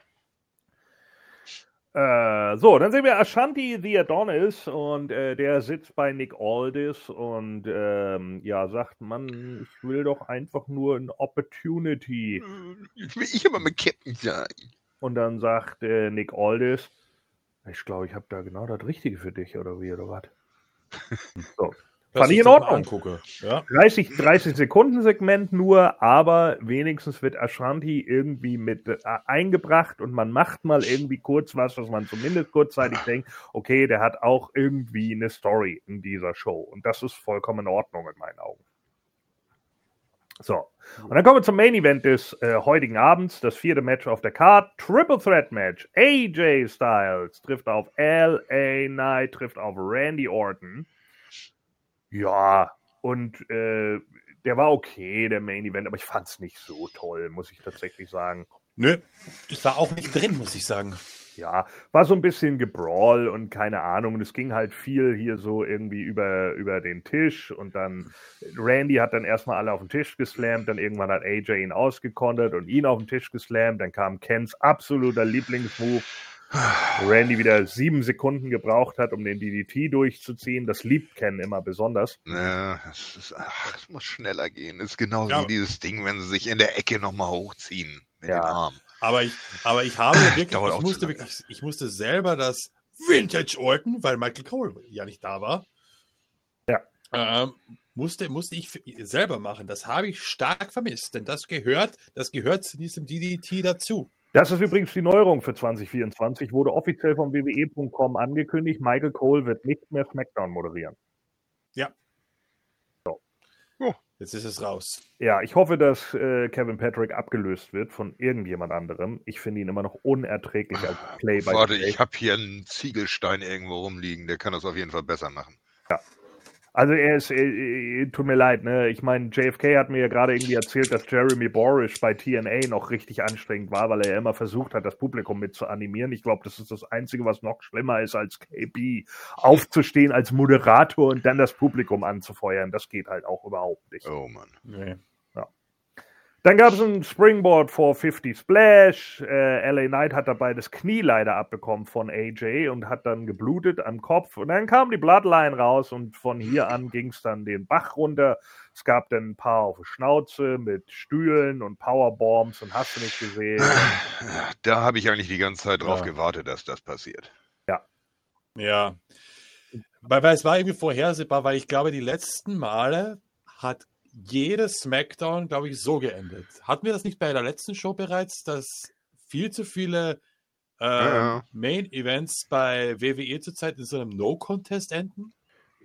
Äh, so, dann sehen wir Ashanti the Adonis und äh, der sitzt bei Nick Aldis und ähm, ja, sagt, Mann, ich will doch einfach nur ein Opportunity. Ich will ich aber mit Captain sein. Und dann sagt äh, Nick Aldis, ich glaube, ich habe da genau das Richtige für dich, oder wie, oder was? So. Fand ich in Ordnung. Angucke. Ja. dreißig, dreißig Sekunden Segment nur, aber wenigstens wird Ashanti irgendwie mit äh, eingebracht und man macht mal irgendwie kurz was, was man zumindest kurzzeitig denkt, okay, der hat auch irgendwie eine Story in dieser Show und das ist vollkommen in Ordnung in meinen Augen. So, und dann kommen wir zum Main Event des äh, heutigen Abends, das vierte Match auf der Card, Triple Threat Match. A J Styles trifft auf L A Knight, trifft auf Randy Orton. Ja, und äh, der war okay, der Main Event, aber ich fand es nicht so toll, muss ich tatsächlich sagen. Nö, ich war auch nicht drin, muss ich sagen. Ja, war so ein bisschen Gebrawl und keine Ahnung. Und es ging halt viel hier so irgendwie über, über den Tisch und dann Randy hat dann erstmal alle auf den Tisch geslammt, dann irgendwann hat A J ihn ausgekontert und ihn auf den Tisch geslammt, dann kam Kens absoluter Lieblingsmove. Randy wieder sieben Sekunden gebraucht hat, um den D D T durchzuziehen. Das liebt Ken immer besonders. Ja, es, ist, ach, es muss schneller gehen. Es ist genauso Ja. wie dieses Ding, wenn sie sich in der Ecke nochmal hochziehen mit Ja. den Armen. Aber ich, aber ich habe wirklich, Dauert auch ich zu musste lange. wirklich, ich musste selber das Vintage Orton, weil Michael Cole ja nicht da war. Ja. Ähm, musste, musste ich für- selber machen. Das habe ich stark vermisst, denn das gehört, das gehört zu diesem D D T dazu. Das ist übrigens die Neuerung für zwanzig vierundzwanzig, wurde offiziell vom W W E Punkt com angekündigt. Michael Cole wird nicht mehr SmackDown moderieren. Jetzt ist es raus. Ja, ich hoffe, dass äh, Kevin Patrick abgelöst wird von irgendjemand anderem. Ich finde ihn immer noch unerträglich als Play by Warte, Play. ich habe hier einen Ziegelstein irgendwo rumliegen, der kann das auf jeden Fall besser machen. Also er ist, äh, äh, tut mir leid, ne? Ich meine, J F K hat mir ja gerade irgendwie erzählt, dass Jeremy Borish bei T N A noch richtig anstrengend war, weil er immer versucht hat, das Publikum mit zu animieren. Ich glaube, das ist das Einzige, was noch schlimmer ist, als K B aufzustehen als Moderator und dann das Publikum anzufeuern. Das geht halt auch überhaupt nicht. Oh Mann. Nee. Dann gab es einen Springboard vierhundertfünfzig Splash. Äh, L A Knight hat dabei das Knie leider abbekommen von A J und hat dann geblutet am Kopf. Und dann kam die Bloodline raus und von hier an ging es dann den Bach runter. Es gab dann ein paar auf die Schnauze mit Stühlen und Powerbombs und hast du nicht gesehen. Da habe ich eigentlich die ganze Zeit drauf Ja. gewartet, dass das passiert. Ja. Weil, weil es war irgendwie vorhersehbar, weil ich glaube, die letzten Male hat jedes Smackdown, glaube ich, so geendet. Hatten wir das nicht bei der letzten Show bereits, dass viel zu viele äh, Ja, ja. Main-Events bei W W E zurzeit in so einem No-Contest enden?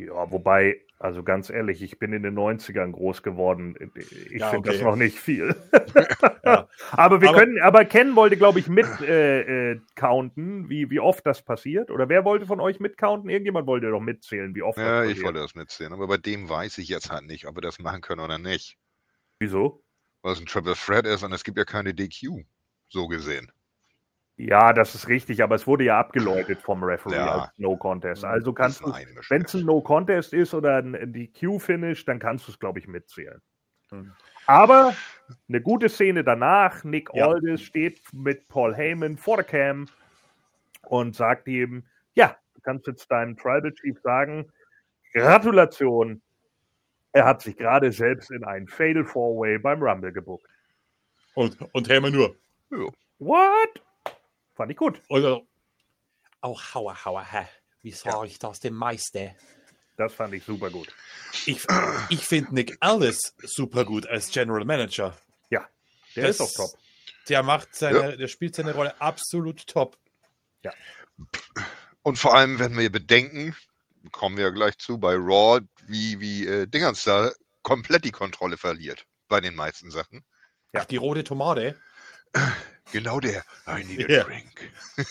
Ja, wobei, also ganz ehrlich, ich bin in den neunzigern groß geworden. Ich Ja, finde okay. das noch nicht viel. Ja. Aber wir Aber- können, aber Ken wollte, glaube ich, mit äh, äh, counten, wie, wie oft das passiert. Oder wer wollte von euch mitcounten? Irgendjemand wollte doch mitzählen, wie oft Ja, das ich passiert. wollte das mitzählen, aber bei dem weiß ich jetzt halt nicht, ob wir das machen können oder nicht. Wieso? Weil es ein Triple Threat ist und es gibt ja keine D Q, so gesehen. Ja, das ist richtig, aber es wurde ja abgeläutet vom Referee Ja. als No Contest. Also kannst Ist ein du, Einmischung. wenn es ein No Contest ist oder ein D Q-Finish, dann kannst du es, glaube ich, mitzählen. Hm. Aber eine gute Szene danach, Nick Ja. Aldis steht mit Paul Heyman vor der Cam und sagt ihm, ja, du kannst jetzt deinem Tribal Chief sagen, Gratulation, er hat sich gerade selbst in ein Fatal Four-Way beim Rumble gebuckt. Und, und Heyman nur. Ja. What? Fand ich gut. Oder, Oh, hauer, hauer, hä. Wie sag ich das dem Meister? Das fand ich super gut. ich ich finde Nick Aldis super gut als General Manager. Ja, der Das- ist doch top. Der macht seine, der spielt seine Rolle absolut top. Und vor allem, wenn wir bedenken, kommen wir ja gleich zu, bei Raw, wie, wie äh, Dingens da komplett die Kontrolle verliert bei den meisten Sachen. Ja. Ach, die rote Tomate. Genau der. I need a Ja. drink.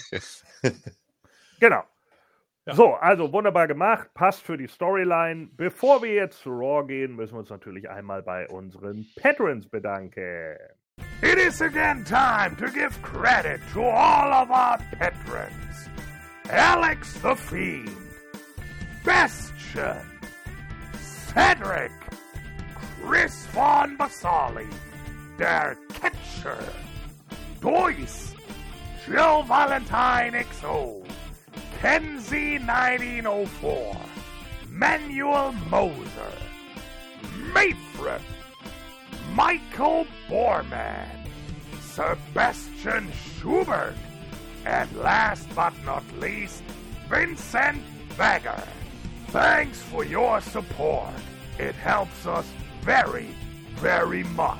Genau. Ja. So, also wunderbar gemacht, passt für die Storyline. Bevor wir jetzt zu Raw gehen, müssen wir uns natürlich einmal bei unseren Patrons bedanken. It is again time to give credit to all of our patrons. Alex the Fiend, Bastion, Cedric, Chris Von Basali, Der Catcher, Dois, Jill Valentine X O, Kenzie nineteen oh four, Manuel Moser, Mayfred, Michael Borman, Sebastian Schubert, and last but not least, Vincent Bagger. Thanks for your support. It helps us very, very much.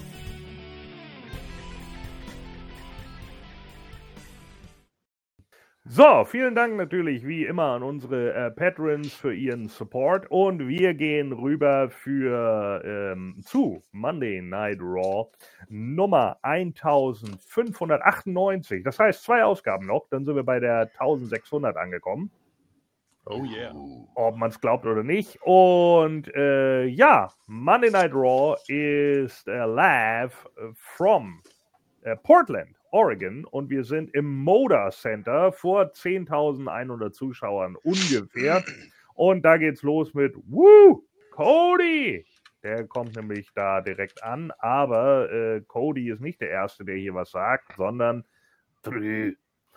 So, vielen Dank natürlich wie immer an unsere äh, Patrons für ihren Support und wir gehen rüber für ähm, zu Monday Night Raw Nummer eintausendfünfhundertachtundneunzig. Das heißt zwei Ausgaben noch, dann sind wir bei der eintausendsechshundert angekommen, Oh yeah. ob man es glaubt oder nicht. Und äh, ja, Monday Night Raw ist äh, live from äh, Portland, Oregon, und wir sind im Moda Center vor zehntausendeinhundert Zuschauern ungefähr. Und da geht's los mit Woo! Cody! Der kommt nämlich da direkt an, aber äh, Cody ist nicht der Erste, der hier was sagt, sondern Drü.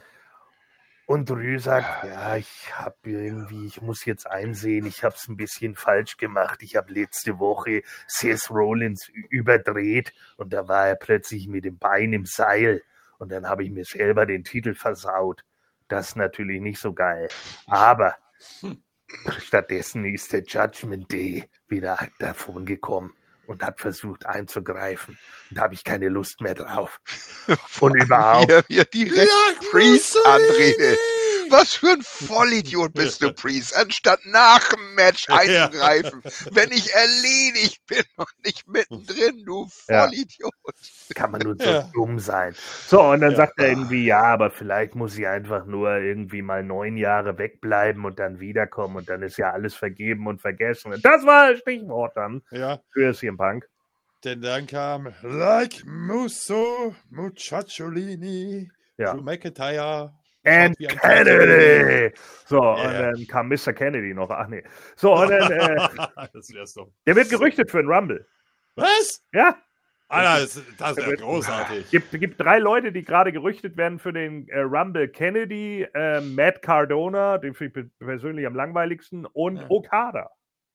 Und Drü sagt, ja, ich habe irgendwie, ich muss jetzt einsehen, ich habe es ein bisschen falsch gemacht. Ich habe letzte Woche Seth Rollins überdreht und da war er plötzlich mit dem Bein im Seil. Und dann habe ich mir selber den Titel versaut. Das ist natürlich nicht so geil. Aber stattdessen ist der Judgment Day wieder davon gekommen und hat versucht einzugreifen. Und da habe ich keine Lust mehr drauf. Und überhaupt. Wie er, wie er direkt Priest anredet. Was für ein Vollidiot bist du, Priest, anstatt nach dem Match einzugreifen, wenn ich erledigt bin und nicht mittendrin, du Ja. Vollidiot. Kann man nur so Ja. dumm sein. So, und dann Ja. sagt er irgendwie, ja, aber vielleicht muss ich einfach nur irgendwie mal neun Jahre wegbleiben und dann wiederkommen und dann ist ja alles vergeben und vergessen. Und das war das Stichwort dann Ja, für C M Punk. denn dann kam Like Musso, Muchacciolini, Ja. Drew McIntyre. And Wie ein Kennedy! So, Ja. und dann kam Mister Kennedy noch. Ach nee. So, und dann, äh, das wär's doch. der wird gerüchtet für den Rumble. Was? Ja, Alter, das, das Der wäre wird- großartig. gibt, gibt drei Leute, die gerade gerüchtet werden für den äh, Rumble. Kennedy, äh, Matt Cardona, den finde ich persönlich am langweiligsten, und Ja. Okada.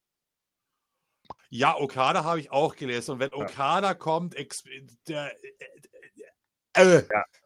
Ja, Okada habe ich auch gelesen. Und wenn Ja. Okada kommt, ex der, äh, äh,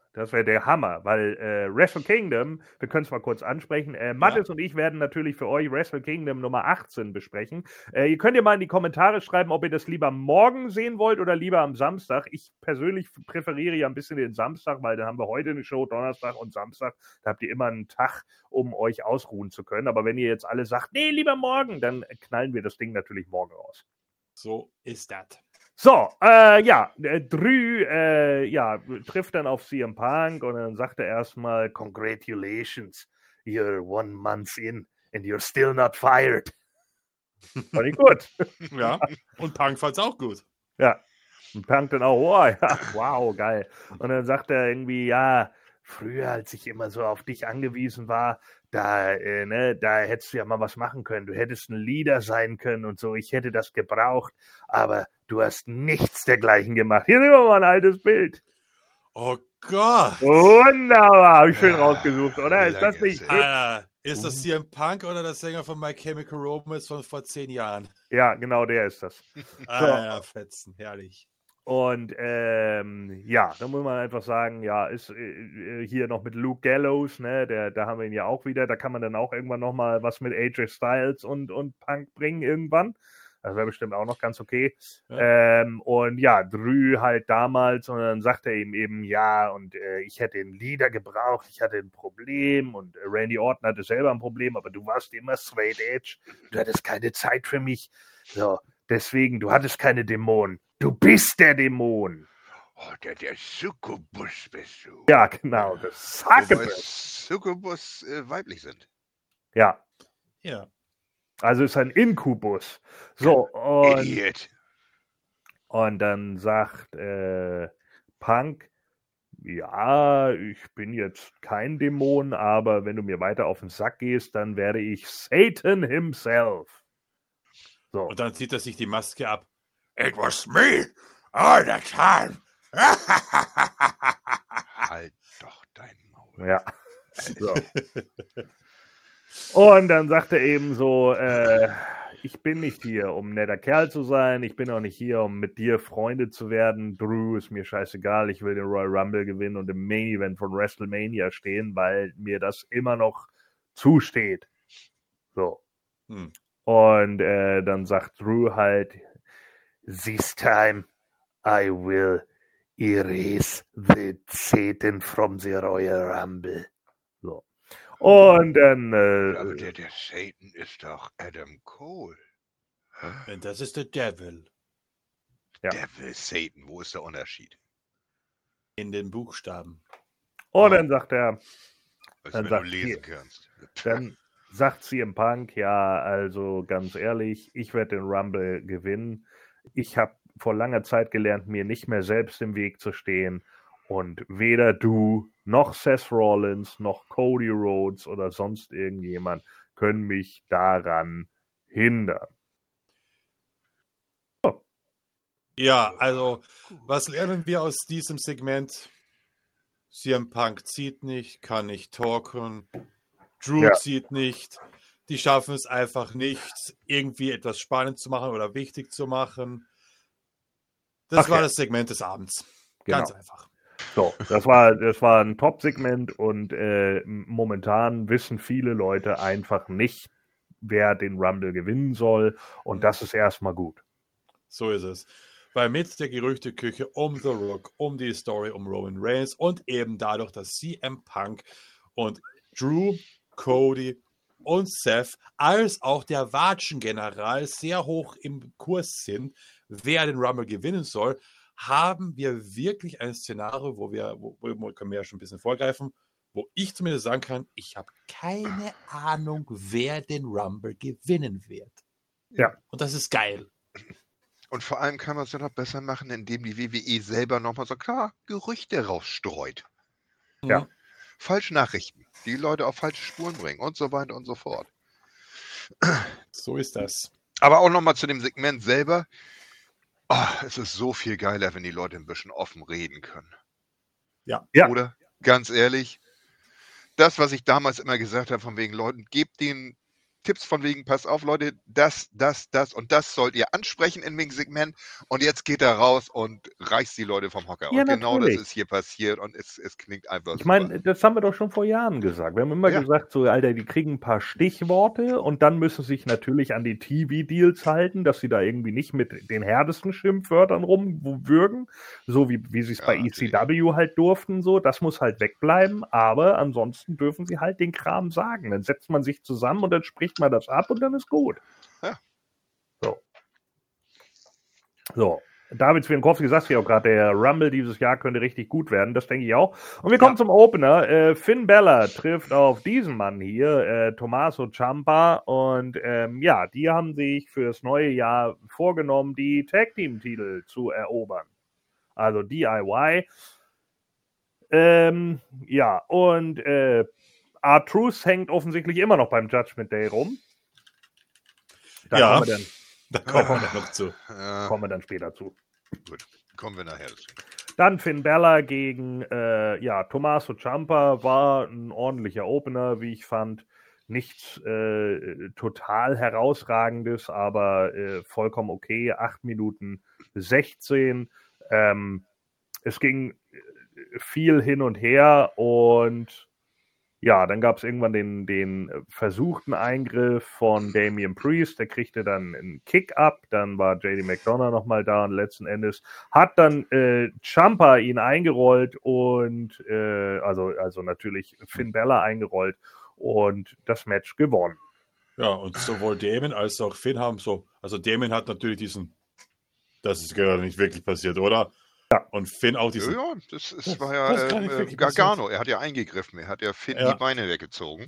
das wäre der Hammer, weil äh, Wrestle Kingdom, wir können es mal kurz ansprechen, äh, Mathis Ja. und ich werden natürlich für euch Wrestle Kingdom Nummer achtzehn besprechen. Äh, ihr könnt ja mal in die Kommentare schreiben, ob ihr das lieber morgen sehen wollt oder lieber am Samstag. Ich persönlich präferiere ja ein bisschen den Samstag, weil dann haben wir heute eine Show, Donnerstag und Samstag. Da habt ihr immer einen Tag, um euch ausruhen zu können. Aber wenn ihr jetzt alle sagt, nee, lieber morgen, dann knallen wir das Ding natürlich morgen raus. So ist das. So, äh, ja, äh, Drew, äh, ja, trifft dann auf C M Punk und dann sagt er erstmal, congratulations, you're one month in and you're still not fired. Fand ich gut. Ja, und Punk fand's auch gut. Ja, und Punk dann auch, oh, ja, wow, geil. Und dann sagt er irgendwie, ja, früher, als ich immer so auf dich angewiesen war, da, äh, ne, da hättest du ja mal was machen können. Du hättest ein Leader sein können und so. Ich hätte das gebraucht, aber du hast nichts dergleichen gemacht. Hier sehen wir mal ein altes Bild. Oh Gott. Wunderbar, habe ich schön rausgesucht, oder? Ist das Lange nicht? Zeit. Alter, ist das C M Punk oder der Sänger von My Chemical Romance von vor zehn Jahren? Ja, genau, der ist das. Ah, ja, fetzen, herrlich. Und ähm, ja, da muss man einfach sagen, ja, ist äh, hier noch mit Luke Gallows, ne, der, da haben wir ihn ja auch wieder, da kann man dann auch irgendwann nochmal was mit A J Styles und, und Punk bringen irgendwann. Das wäre bestimmt auch noch ganz okay. Ja. Ähm, und ja, Drew halt damals, und dann sagt er ihm eben, ja, und äh, ich hätte einen Leader gebraucht, ich hatte ein Problem und äh, Randy Orton hatte selber ein Problem, aber du warst immer straight edge, du hattest keine Zeit für mich, so, deswegen, du hattest keine Dämonen. Du bist der Dämon. Oh, der, der Succubus bist du. Ja, genau, das Wobei Succubus. Succubus äh, weiblich sind. Ja. Ja. Also ist ein Inkubus. So, und, Idiot. und dann sagt äh, Punk, ja, ich bin jetzt kein Dämon, aber wenn du mir weiter auf den Sack gehst, dann werde ich Satan himself. So. Und dann zieht er sich die Maske ab. It was me all the time. Halt doch dein Maul. Ja. So. Und dann sagt er eben so, äh, ich bin nicht hier, um ein netter Kerl zu sein, ich bin auch nicht hier, um mit dir Freunde zu werden. Drew ist mir scheißegal, ich will den Royal Rumble gewinnen und im Main Event von WrestleMania stehen, weil mir das immer noch zusteht. So. Hm. Und äh, dann sagt Drew halt, this time I will erase the Satan from the Royal Rumble. So. Und dann. Äh, Aber der, der Satan ist doch Adam Cole. Und das ist der Devil. Ja. Devil, Satan, wo ist der Unterschied? In den Buchstaben. Und dann sagt er. Was, Dann wenn sagt du lesen hier, kannst. Dann sagt C M Punk, ja, also ganz ehrlich, ich werde den Rumble gewinnen. Ich habe vor langer Zeit gelernt, mir nicht mehr selbst im Weg zu stehen. Und weder du, noch Seth Rollins, noch Cody Rhodes oder sonst irgendjemand können mich daran hindern. Oh. Ja, also, was lernen wir aus diesem Segment? C M Punk zieht nicht, kann nicht talken. Drew Ja. zieht nicht. Die schaffen es einfach nicht, irgendwie etwas spannend zu machen oder wichtig zu machen. Das Ach war ja. das Segment des Abends. Genau. Ganz einfach. So, das war, das war ein Top-Segment und äh, momentan wissen viele Leute einfach nicht, wer den Rumble gewinnen soll und das ist erstmal gut. So ist es. Weil mit der Gerüchteküche um The Rock, um die Story um Roman Reigns und eben dadurch, dass C M Punk und Drew, Cody und Seth als auch der Watschen-General sehr hoch im Kurs sind, wer den Rumble gewinnen soll, haben wir wirklich ein Szenario, wo wir, wo, wo können wir ja schon ein bisschen vorgreifen, wo ich zumindest sagen kann, ich habe keine Ahnung, wer den Rumble gewinnen wird. Ja. Und das ist geil. Und vor allem kann man es ja noch besser machen, indem die W W E selber nochmal so klar Gerüchte rausstreut. Ja. Falschnachrichten, die Leute auf falsche Spuren bringen und so weiter und so fort. So ist das. Aber auch nochmal zu dem Segment selber. Oh, es ist so viel geiler, wenn die Leute ein bisschen offen reden können. Ja. Ja. Oder, ganz ehrlich, das, was ich damals immer gesagt habe, von wegen Leuten, gebt den Tipps von wegen, pass auf, Leute, das, das, das und das sollt ihr ansprechen in dem Segment und jetzt geht er raus und reißt die Leute vom Hocker. Ja, und genau natürlich. das ist hier passiert und es, es klingt einfach Ich super. meine, das haben wir doch schon vor Jahren gesagt. Wir haben immer Ja. gesagt, so, Alter, die kriegen ein paar Stichworte und dann müssen sie sich natürlich an die T V-Deals halten, dass sie da irgendwie nicht mit den härtesten Schimpfwörtern rumwürgen, so wie, wie sie es Ja, bei E C W halt durften, so. Das muss halt wegbleiben, aber ansonsten dürfen sie halt den Kram sagen. Dann setzt man sich zusammen und dann spricht man das ab und dann ist gut. Ja. So. So. David Zwiankowski sagt ja auch gerade, der Rumble dieses Jahr könnte richtig gut werden. Das denke ich auch. Und wir kommen Ja. zum Opener. Äh, Finn Balor trifft auf diesen Mann hier, äh, Tommaso Ciampa. Und ähm, ja, die haben sich für das neue Jahr vorgenommen, die Tag-Team-Titel zu erobern. Also D I Y. Ähm, ja, und äh, R-Truth hängt offensichtlich immer noch beim Judgment Day rum. Da Ja. kommen wir dann, Da kommen wir noch zu. Ja, kommen wir dann später zu. gut, kommen wir nachher dazu. Dann Finn Balor gegen äh, ja, Tommaso Ciampa war ein ordentlicher Opener, wie ich fand. Nichts äh, total herausragendes, aber äh, vollkommen okay. acht Minuten sechzehn. Ähm, es ging viel hin und her und ja, dann gab es irgendwann den, den versuchten Eingriff von Damian Priest, der kriegte dann einen Kick-Up, dann war J D McDonough nochmal da und letzten Endes hat dann äh, Ciampa ihn eingerollt und äh, also, also natürlich Finn Balor eingerollt und das Match gewonnen. Ja, und sowohl Damon als auch Finn haben so, also Damon hat natürlich diesen, das ist gerade nicht wirklich passiert, oder? Ja. Und Finn auch Ja, diesen, ja, das, ist, Das- war das ist ja gar ähm, nicht äh, wirklich Gargano. Er hat ja eingegriffen. Er hat ja Finn Ja. die Beine weggezogen.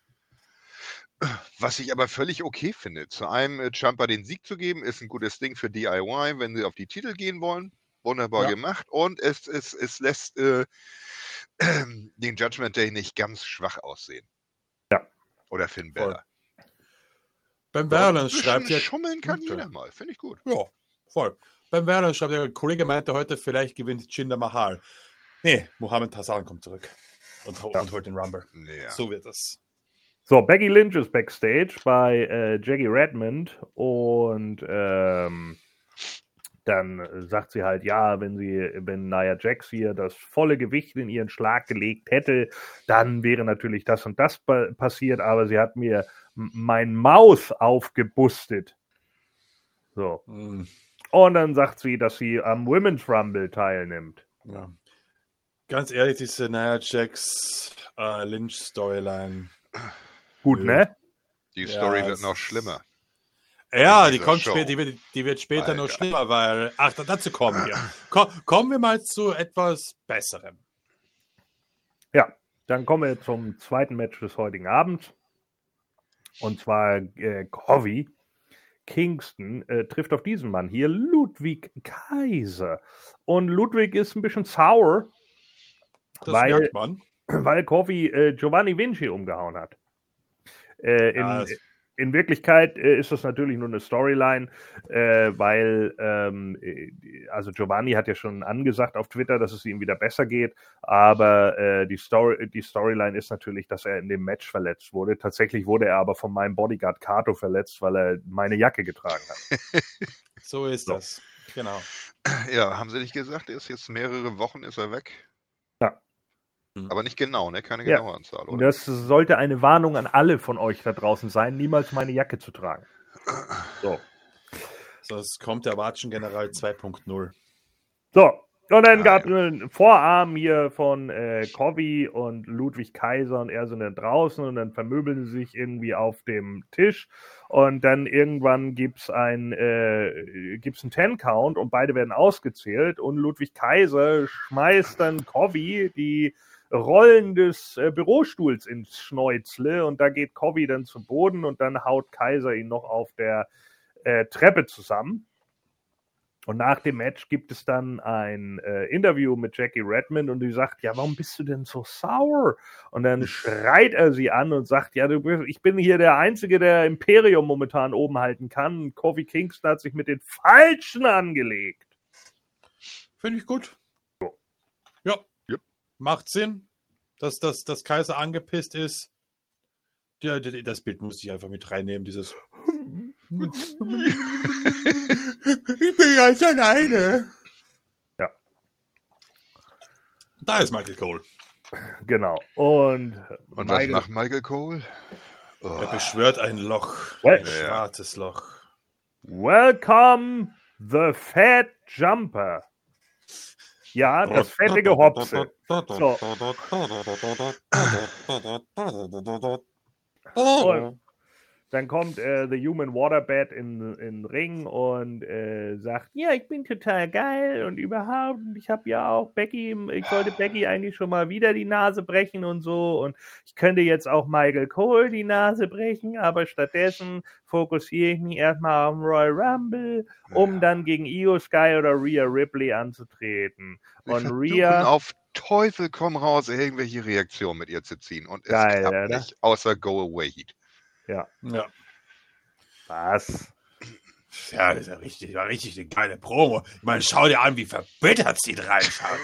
Was ich aber völlig okay finde. Zu einem äh, Ciampa den Sieg zu geben, ist ein gutes Ding für D I Y, wenn sie auf die Titel gehen wollen. Wunderbar Ja. gemacht. Und es, es, es lässt äh, den Judgment Day nicht ganz schwach aussehen. Ja. Oder Finn Voll. Balor. beim Ja, ein Balance bisschen schreibt ja, schummeln kann Okay. jeder mal. Finde ich gut. ja, voll. Beim Balance schreibt ja, ein Kollege meinte heute, vielleicht gewinnt Jinder Mahal. Nee, Mohammed Hassan kommt zurück und, ho- Ja. und holt den Rumble. Ja. So wird das. So, Becky Lynch ist Backstage bei äh, Jackie Redmond und ähm, dann sagt sie halt, ja, wenn sie, wenn Nia Jax hier das volle Gewicht in ihren Schlag gelegt hätte, dann wäre natürlich das und das pa- passiert, aber sie hat mir m- mein Maus aufgebustet. So. Mm, Und dann sagt sie, dass sie am Women's Rumble teilnimmt. ja. Ganz ehrlich, diese Nia Jax äh, Lynch Storyline. Gut, Nö. ne? Die Ja, Story es wird noch ist- schlimmer. Ja, In die dieser kommt Show. später, die wird, die wird später noch Alter. schlimmer, weil, ach, da- dazu kommen wir. Ko kommen wir mal zu etwas Besserem. Ja, dann kommen wir zum zweiten Match des heutigen Abends. Und zwar äh, Kofi Kingston äh, trifft auf diesen Mann hier, Ludwig Kaiser. Und Ludwig ist ein bisschen sauer, Das weil, merkt man. weil Kofi äh, Giovanni Vinci umgehauen hat. Äh, in, Ja, es- in Wirklichkeit äh, ist das natürlich nur eine Storyline, äh, weil ähm, äh, also Giovanni hat ja schon angesagt auf Twitter, dass es ihm wieder besser geht, aber äh, die, Story, die Storyline ist natürlich, dass er in dem Match verletzt wurde. Tatsächlich wurde er aber von meinem Bodyguard Kato verletzt, weil er meine Jacke getragen hat. So ist So. das. Genau. Ja, haben sie nicht gesagt, er ist jetzt mehrere Wochen ist er weg? Ja. Aber nicht genau, ne? Keine Ja. genaue Anzahl, Und oder? das sollte eine Warnung an alle von euch da draußen sein, niemals meine Jacke zu tragen. So. So, es kommt der Watschen-General zwei Punkt null. So, und dann Ah, gab es ja. einen Vorarm hier von äh, Kofi und Ludwig Kaiser und er sind dann draußen und dann vermöbeln sie sich irgendwie auf dem Tisch und dann irgendwann gibt es ein, äh, gibt's einen Ten-Count und beide werden ausgezählt und Ludwig Kaiser schmeißt dann Kofi die Rollen des äh, Bürostuhls ins Schnäuzle und da geht Kofi dann zu Boden und dann haut Kaiser ihn noch auf der äh, Treppe zusammen. Und nach dem Match gibt es dann ein äh, Interview mit Jackie Redmond und die sagt, ja, warum bist du denn so sauer? Und dann schreit er sie an und sagt, ja, du, bist- ich bin hier der Einzige, der Imperium momentan oben halten kann. Kofi Kingston hat sich mit den Falschen angelegt. Finde ich gut. Ja. Yep. Macht Sinn, dass, dass, dass Kaiser angepisst ist. Ja, das Bild muss ich einfach mit reinnehmen, dieses ich bin ganz alleine. Ja. Da ist Michael Cole. Genau. Und, Und Michael, was macht Michael Cole? Oh. Er beschwört ein Loch, Well- ein schwarzes Loch. Welcome the Fat Jumper. Ja, das fettige Hopse. So. Und dann kommt äh, The Human Waterbed in den Ring und äh, sagt, ja, ich bin total geil und überhaupt, und ich habe ja auch Becky, ich sollte Becky eigentlich schon mal wieder die Nase brechen und so und ich könnte jetzt auch Michael Cole die Nase brechen, aber stattdessen fokussiere ich mich erstmal auf den Royal Rumble, um Ja. dann gegen Io Sky oder Rhea Ripley anzutreten. Sie Und versuchen Rhea, auf Teufel komm raus, irgendwelche Reaktionen mit ihr zu ziehen. Und es Geil, klappt oder? nicht, außer Go Away Heat. ja, Ja. was? Ja, das ist ja richtig, war richtig eine geile Promo. Ich meine, schau dir an, wie verbittert sie reinschaut.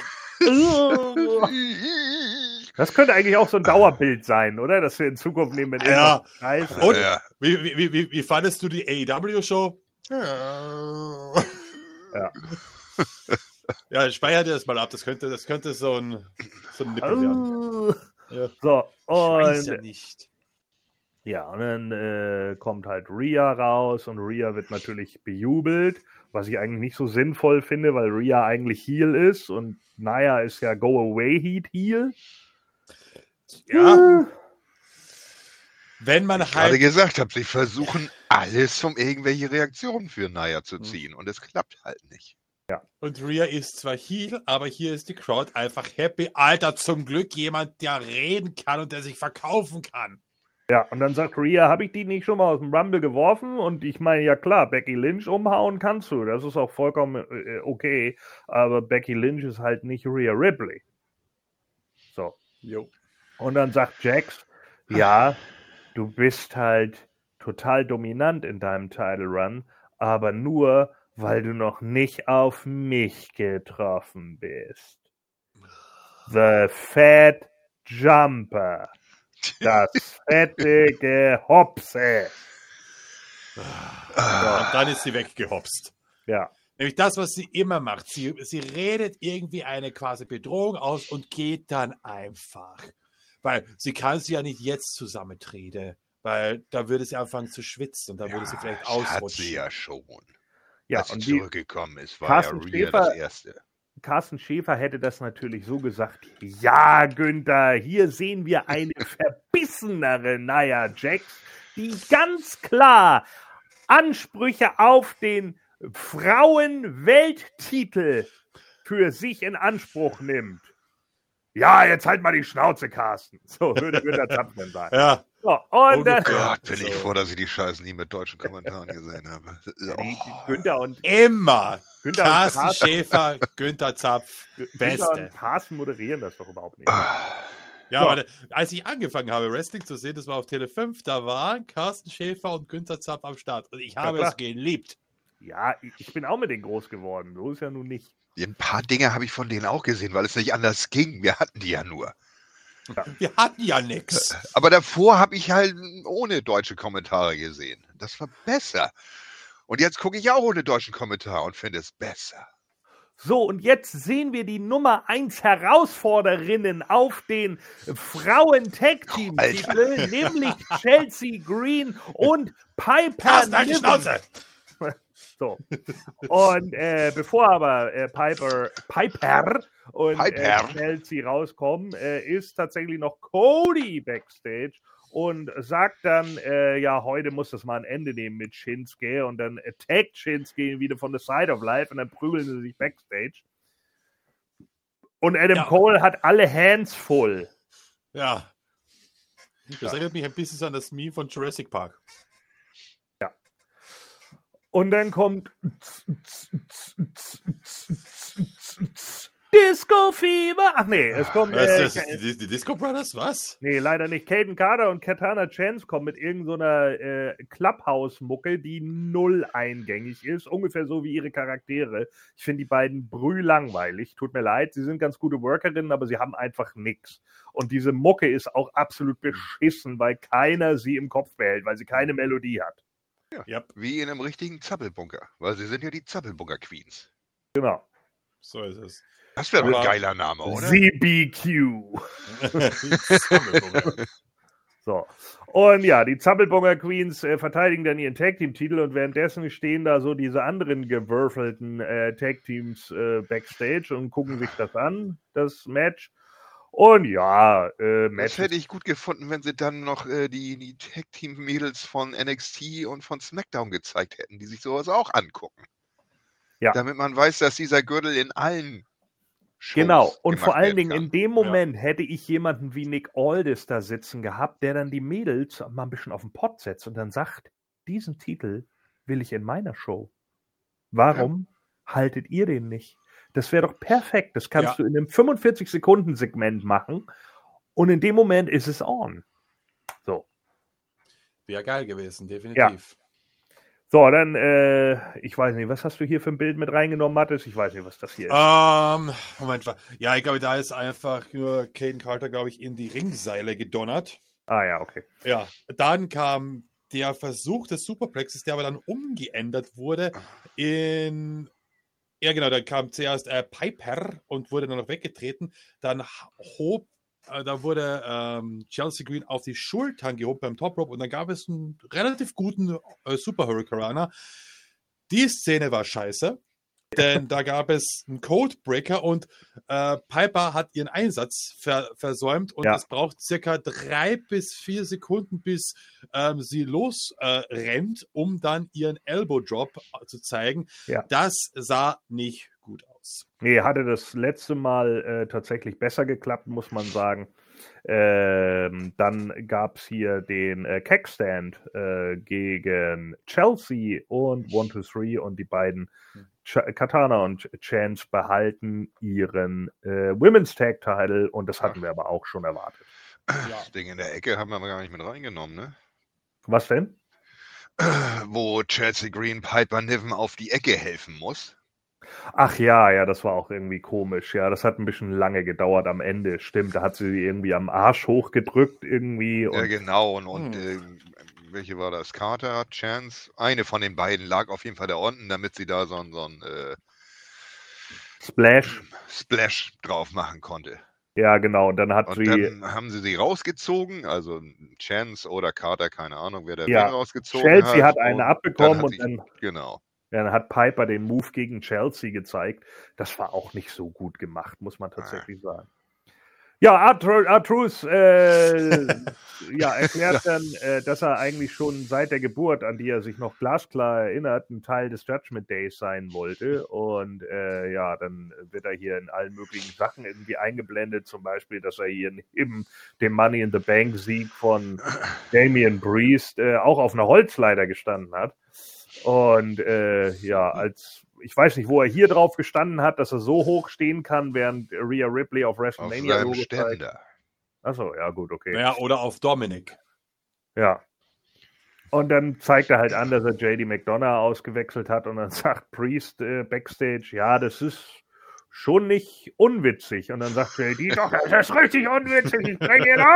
Das könnte eigentlich auch so ein Dauerbild sein, oder? Dass wir in Zukunft nehmen mit Ja. irgendwas Scheiße. Und Ja. wie, wie, wie, wie fandest du die A E W-Show? Ja. Ja, speicher dir das mal ab. Das könnte, das könnte so ein, so ein Nippel werden. Ja. So, Ich weiß ja und nicht. ja, und dann äh, kommt halt Rhea raus und Rhea wird natürlich bejubelt, was ich eigentlich nicht so sinnvoll finde, weil Rhea eigentlich Heel ist und Nia ist ja Go Away Heat Heel. Ja, wenn man Ich gerade halt. gesagt habe, sie versuchen alles, um irgendwelche Reaktionen für Nia zu ziehen. Und es klappt halt nicht. Und Rhea ist zwar Heel, aber hier ist die Crowd einfach happy. Alter, zum Glück jemand, der reden kann und der sich verkaufen kann. Ja, und dann sagt Rhea, habe ich die nicht schon mal aus dem Rumble geworfen? Und ich meine, ja klar, Becky Lynch umhauen kannst du. Das ist auch vollkommen äh, okay. Aber Becky Lynch ist halt nicht Rhea Ripley. So. Jo. Und dann sagt Jax, ja, du bist halt total dominant in deinem Title Run, aber nur, weil du noch nicht auf mich getroffen bist. The Fat Jumper. Das fettige Hopse. Und dann ist sie weggehopst. Ja, Nämlich das, was sie immer macht. Sie, sie redet irgendwie eine quasi Bedrohung aus und geht dann einfach. Weil sie kann sie ja nicht jetzt zusammentreten, weil da würde sie anfangen zu schwitzen und da würde sie vielleicht das hat sie ausrutschen. ja schon. ja Als sie und die, zurückgekommen ist, war Carsten ja Rhea Schäfer- das Erste. Carsten Schäfer hätte das natürlich so gesagt, ja, Günther, hier sehen wir eine verbissenere Nia Jax, die ganz klar Ansprüche auf den Frauenwelttitel für sich in Anspruch nimmt. Ja, jetzt halt mal die Schnauze, Carsten. So würde Günther Zapfmann sagen. Ja, So, und dann, Ungefähr. Gott, bin ich So. froh, dass ich die Scheiße nie mit deutschen Kommentaren gesehen habe. die, Oh. Günther und immer. Günther und Carsten Carsten, Schäfer, Günther Zapf, Günther Beste. und Carsten moderieren das doch überhaupt nicht. Ja, So. aber als ich angefangen habe, Wrestling zu sehen, das war auf Tele fünf, da waren Carsten Schäfer und Günther Zapf am Start. Und ich habe klar. es geliebt. Ja, ich- ich bin auch mit denen groß geworden. So ist ja nun nicht. Ein paar Dinge habe ich von denen auch gesehen, weil es nicht anders ging. Wir hatten die ja nur. Wir hatten ja nichts. Aber davor habe ich halt ohne deutsche Kommentare gesehen. Das war besser. Und jetzt gucke ich auch ohne deutschen Kommentar und finde es besser. So, und jetzt sehen wir die Nummer eins Herausforderinnen auf den Frauen-Tag-Team-Titel, nämlich Chelsea Green und Piper Carsten, halt die Niven. Schnauze! So. Und äh, bevor aber äh, Piper, Piper und Piper. Äh, Chelsea rauskommen, äh, ist tatsächlich noch Cody backstage und sagt dann, äh, ja, heute muss das mal ein Ende nehmen mit Shinsuke und dann attackt Shinsuke wieder von The Side of Life und dann prügeln sie sich backstage. Und Adam Ja. Cole hat alle Hands voll. Ja. Das erinnert mich ein bisschen so an das Meme von Jurassic Park. Und dann kommt Disco Fieber. Ach nee, es kommt. Was Äh, ist das? Die, die, die Disco Brothers, was? Nee, leider nicht. Caden Carter und Katana Chance kommen mit irgendeiner so äh, Clubhouse-Mucke, die null eingängig ist. Ungefähr so wie ihre Charaktere. Ich finde die beiden brühlangweilig. Tut mir leid, sie sind ganz gute Workerinnen, aber sie haben einfach nichts. Und diese Mucke ist auch absolut beschissen, weil keiner sie im Kopf behält, weil sie keine Melodie hat. Ja, yep. Wie in einem richtigen Zappelbunker. Weil sie sind ja die Zappelbunker-Queens. Genau. So ist es. Das wäre doch ein geiler Name, oder? Z B Q. So. Und ja, die Zappelbonger Queens äh, verteidigen dann ihren Tag-Team-Titel und währenddessen stehen da so diese anderen gewürfelten äh, Tag-Teams äh, Backstage und gucken sich das an, das Match. Und ja, äh, Match. Das hätte ich gut gefunden, wenn sie dann noch äh, die, die Tag-Team-Mädels von N X T und von SmackDown gezeigt hätten, die sich sowas auch angucken. Ja. Damit man weiß, dass dieser Gürtel in allen Shows genau, und vor allen Dingen kann. in dem Moment ja. hätte ich jemanden wie Nick Aldis da sitzen gehabt, der dann die Mädels mal ein bisschen auf den Pott setzt und dann sagt, diesen Titel will ich in meiner Show. Warum ja. haltet ihr den nicht? Das wäre doch perfekt. Das kannst ja. du in einem fünfundvierzig-Sekunden-Segment machen und in dem Moment ist es on. So. Wäre geil gewesen, definitiv. Ja. So, dann, äh, ich weiß nicht, was hast du hier für ein Bild mit reingenommen, Mathis? Ich weiß nicht, was das hier ist. Um, Moment, ja, ich glaube, da ist einfach nur Caden Carter, glaube ich, in die Ringseile gedonnert. Ah ja, okay. Ja, dann kam der Versuch des Superplexes, der aber dann umgeändert wurde in, ja genau, da kam zuerst äh, Piper und wurde dann noch weggetreten. Dann hob Da wurde ähm, Chelsea Green auf die Schultern gehoben beim Top Rope und dann gab es einen relativ guten äh, Super Hurricanrana. Die Szene war scheiße, denn da gab es einen Codebreaker und äh, Piper hat ihren Einsatz ver- versäumt und ja. es braucht circa drei bis vier Sekunden, bis ähm, sie losrennt, äh, um dann ihren Elbow Drop zu zeigen. Ja. Das sah nicht gut aus. Nee, hatte das letzte Mal äh, tatsächlich besser geklappt, muss man sagen. Ähm, dann gab es hier den äh, Kegstand äh, gegen Chelsea und one two three und die beiden Ch- Katana und Chance behalten ihren äh, Women's Tag Title und das hatten wir aber auch schon erwartet. Das Ding in der Ecke haben wir aber gar nicht mit reingenommen, ne? Was denn? Wo Chelsea Green Piper Niven auf die Ecke helfen muss. Ach ja, ja, das war auch irgendwie komisch. Ja, das hat ein bisschen lange gedauert am Ende. Stimmt, da hat sie irgendwie am Arsch hochgedrückt irgendwie. Und ja, genau. Und, und äh, welche war das? Carter, Chance? Eine von den beiden lag auf jeden Fall da unten, damit sie da so ein, so ein äh, Splash. Splash drauf machen konnte. Ja, genau. Und dann hat und sie. Dann haben sie sie rausgezogen, also Chance oder Carter, keine Ahnung, wer der ja, wen rausgezogen Chelsea hat. Chelsea hat eine abbekommen dann und sich, dann. Genau. Dann hat Piper den Move gegen Chelsea gezeigt. Das war auch nicht so gut gemacht, muss man tatsächlich ah. sagen. Ja, Artrus äh, ja, erklärt dann, äh, dass er eigentlich schon seit der Geburt, an die er sich noch glasklar erinnert, ein Teil des Judgment Days sein wollte. Und äh, ja, dann wird er hier in allen möglichen Sachen irgendwie eingeblendet. Zum Beispiel, dass er hier neben dem Money in the Bank Sieg von Damian Priest äh, auch auf einer Holzleiter gestanden hat. Und äh, ja, als ich weiß nicht, wo er hier drauf gestanden hat, dass er so hoch stehen kann, während Rhea Ripley auf WrestleMania auf seinem Ständer. Achso, ja gut, okay. Ja, oder auf Dominic. Ja. Und dann zeigt er halt an, dass er J D McDonough ausgewechselt hat und dann sagt Priest äh, Backstage, ja, das ist schon nicht unwitzig. Und dann sagt J D, doch, das ist richtig unwitzig, ich bring ihn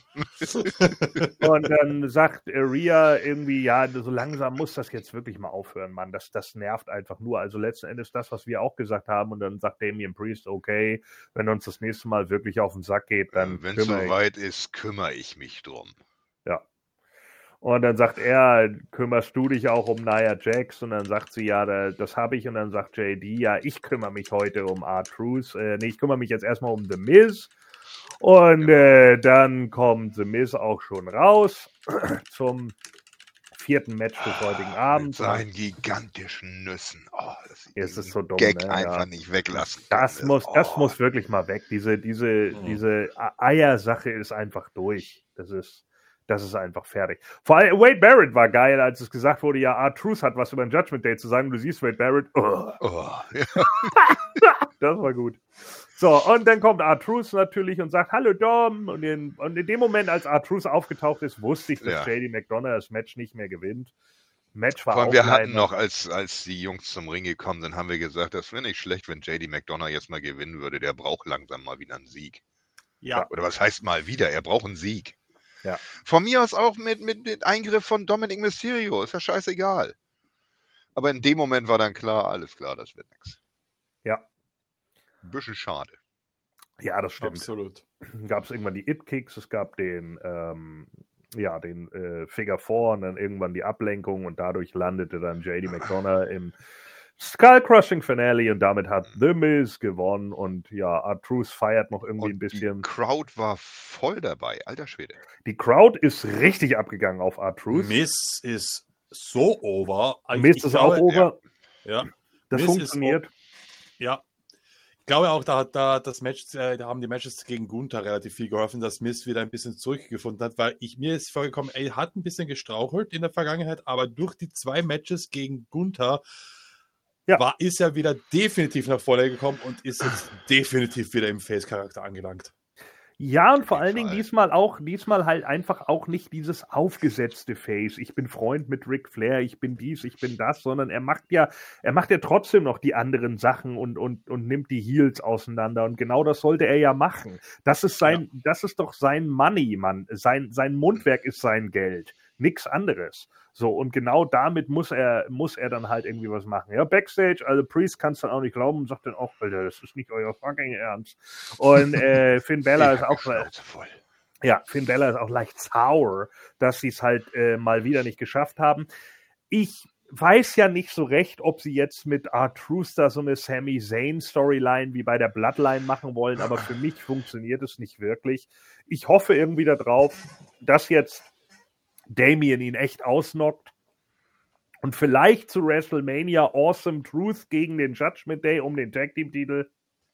um. Und dann sagt äh, Rhea irgendwie, ja, so langsam muss das jetzt wirklich mal aufhören, Mann. Das, das nervt einfach nur. Also letzten Endes das, was wir auch gesagt haben. Und dann sagt Damian Priest, okay, wenn uns das nächste Mal wirklich auf den Sack geht, dann wenn es soweit ist, kümmere ich mich drum. Ja. Und dann sagt er, kümmerst du dich auch um Nia Jax? Und dann sagt sie, ja, das habe ich. Und dann sagt J D, ja, ich kümmere mich heute um R-Truth. Äh, nee, ich kümmere mich jetzt erstmal um The Miz. Und äh, dann kommt The Miz auch schon raus zum vierten Match des heutigen Abends. Mit seinen gigantischen Nüssen. Oh, das ist, ist so dumm, Gag ne? einfach ja. nicht weglassen. Das kann. muss, oh. das muss wirklich mal weg. Diese, diese, mhm. diese Eiersache ist einfach durch. Das ist Das ist einfach fertig. Vor allem Wade Barrett war geil, als es gesagt wurde, ja, R-Truth hat was über den Judgment Day zu sagen. Du siehst Wade Barrett. Oh. Oh, ja. Das war gut. So, und dann kommt R-Truth natürlich und sagt, hallo Dom. Und in, und in dem Moment, als R-Truth aufgetaucht ist, wusste ich, dass Ja. J D McDonough das Match nicht mehr gewinnt. Match war Vor allem, auch wir hatten leider- noch, als, als die Jungs zum Ring gekommen sind, haben wir gesagt, das wäre nicht schlecht, wenn J D McDonough jetzt mal gewinnen würde. Der braucht langsam mal wieder einen Sieg. Ja. Oder was heißt mal wieder? Er braucht einen Sieg. Ja. Von mir aus auch mit, mit dem Eingriff von Dominic Mysterio. Ist ja scheißegal. Aber in dem Moment war dann klar, alles klar, das wird nichts. Ja. Ein bisschen schade. Ja, das stimmt. Absolut. Gab es irgendwann die It-Kicks, es gab den, ähm, ja, den äh, Figure Four und dann irgendwann die Ablenkung und dadurch landete dann J D McDonough im Skull-Crushing Finale und damit hat The Miz gewonnen und ja, R-Truth feiert noch irgendwie Und ein bisschen. die Crowd war voll dabei, alter Schwede. Die Crowd ist richtig abgegangen auf R-Truth. Miz ist so over. Miz Ich ist glaube, auch over. Ja. Das Miz ist funktioniert. Ja. Ich glaube auch, da hat da das Match, äh, da haben die Matches gegen Gunther relativ viel geholfen, dass Miz wieder ein bisschen zurückgefunden hat, weil ich mir ist vorgekommen, er hat ein bisschen gestrauchelt in der Vergangenheit, aber durch die zwei Matches gegen Gunther Ja. war, ist er wieder definitiv nach vorne gekommen und ist jetzt definitiv wieder im Face-Charakter angelangt. Ja, und vor jeden allen Dingen Fall. diesmal auch, diesmal halt einfach auch nicht dieses aufgesetzte Face. Ich bin Freund mit Ric Flair, ich bin dies, ich bin das, sondern er macht ja, er macht ja trotzdem noch die anderen Sachen und, und, und nimmt die Heels auseinander. Und genau das sollte er ja machen. Das ist sein, ja. das ist doch sein Money, Mann. Sein, sein Mundwerk ist sein Geld. Nix anderes. So, und genau damit muss er, muss er dann halt irgendwie was machen. Ja, Backstage, also Priest kann es dann auch nicht glauben und sagt dann auch, Alter, das ist nicht euer fucking Ernst. Und äh, Finn Balor ist auch, voll. ja, Finn Balor ist auch leicht sauer, dass sie es halt äh, mal wieder nicht geschafft haben. Ich weiß ja nicht so recht, ob sie jetzt mit R-Truth da so eine Sami Zayn Storyline wie bei der Bloodline machen wollen, aber für mich funktioniert es nicht wirklich. Ich hoffe irgendwie darauf, dass jetzt Damien ihn echt ausnockt und vielleicht zu WrestleMania Awesome Truth gegen den Judgment Day um den Tag Team Titel.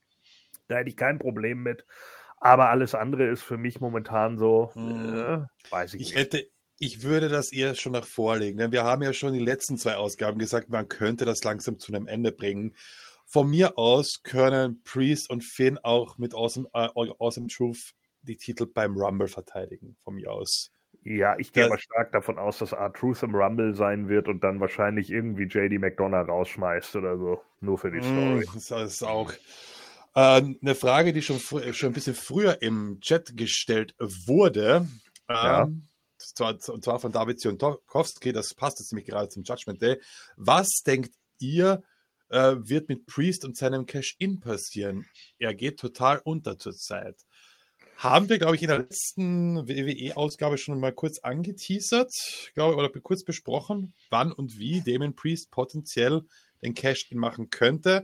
Da hätte ich kein Problem mit. Aber alles andere ist für mich momentan so, Hm. äh, weiß ich, Ich nicht. hätte, ich würde das eher schon nach vorlegen, denn wir haben ja schon die letzten zwei Ausgaben gesagt, man könnte das langsam zu einem Ende bringen. Von mir aus können Priest und Finn auch mit Awesome, äh, Awesome Truth die Titel beim Rumble verteidigen, von mir aus. Ja, ich gehe Das- aber stark davon aus, dass R-Truth im Rumble sein wird und dann wahrscheinlich irgendwie J D McDonough rausschmeißt oder so. Nur für die Story. Mm, Das ist auch äh, eine Frage, die schon, fr- schon ein bisschen früher im Chat gestellt wurde. Ja. Ähm, zwar, und zwar von David Zionkowski, das passt jetzt nämlich gerade zum Judgment Day. Was denkt ihr, äh, wird mit Priest und seinem Cash-In passieren? Er geht total unter zurzeit. Haben wir, glaube ich, in der letzten W W E-Ausgabe schon mal kurz angeteasert, glaube oder kurz besprochen, wann und wie Damien Priest potenziell den Cash-In machen könnte.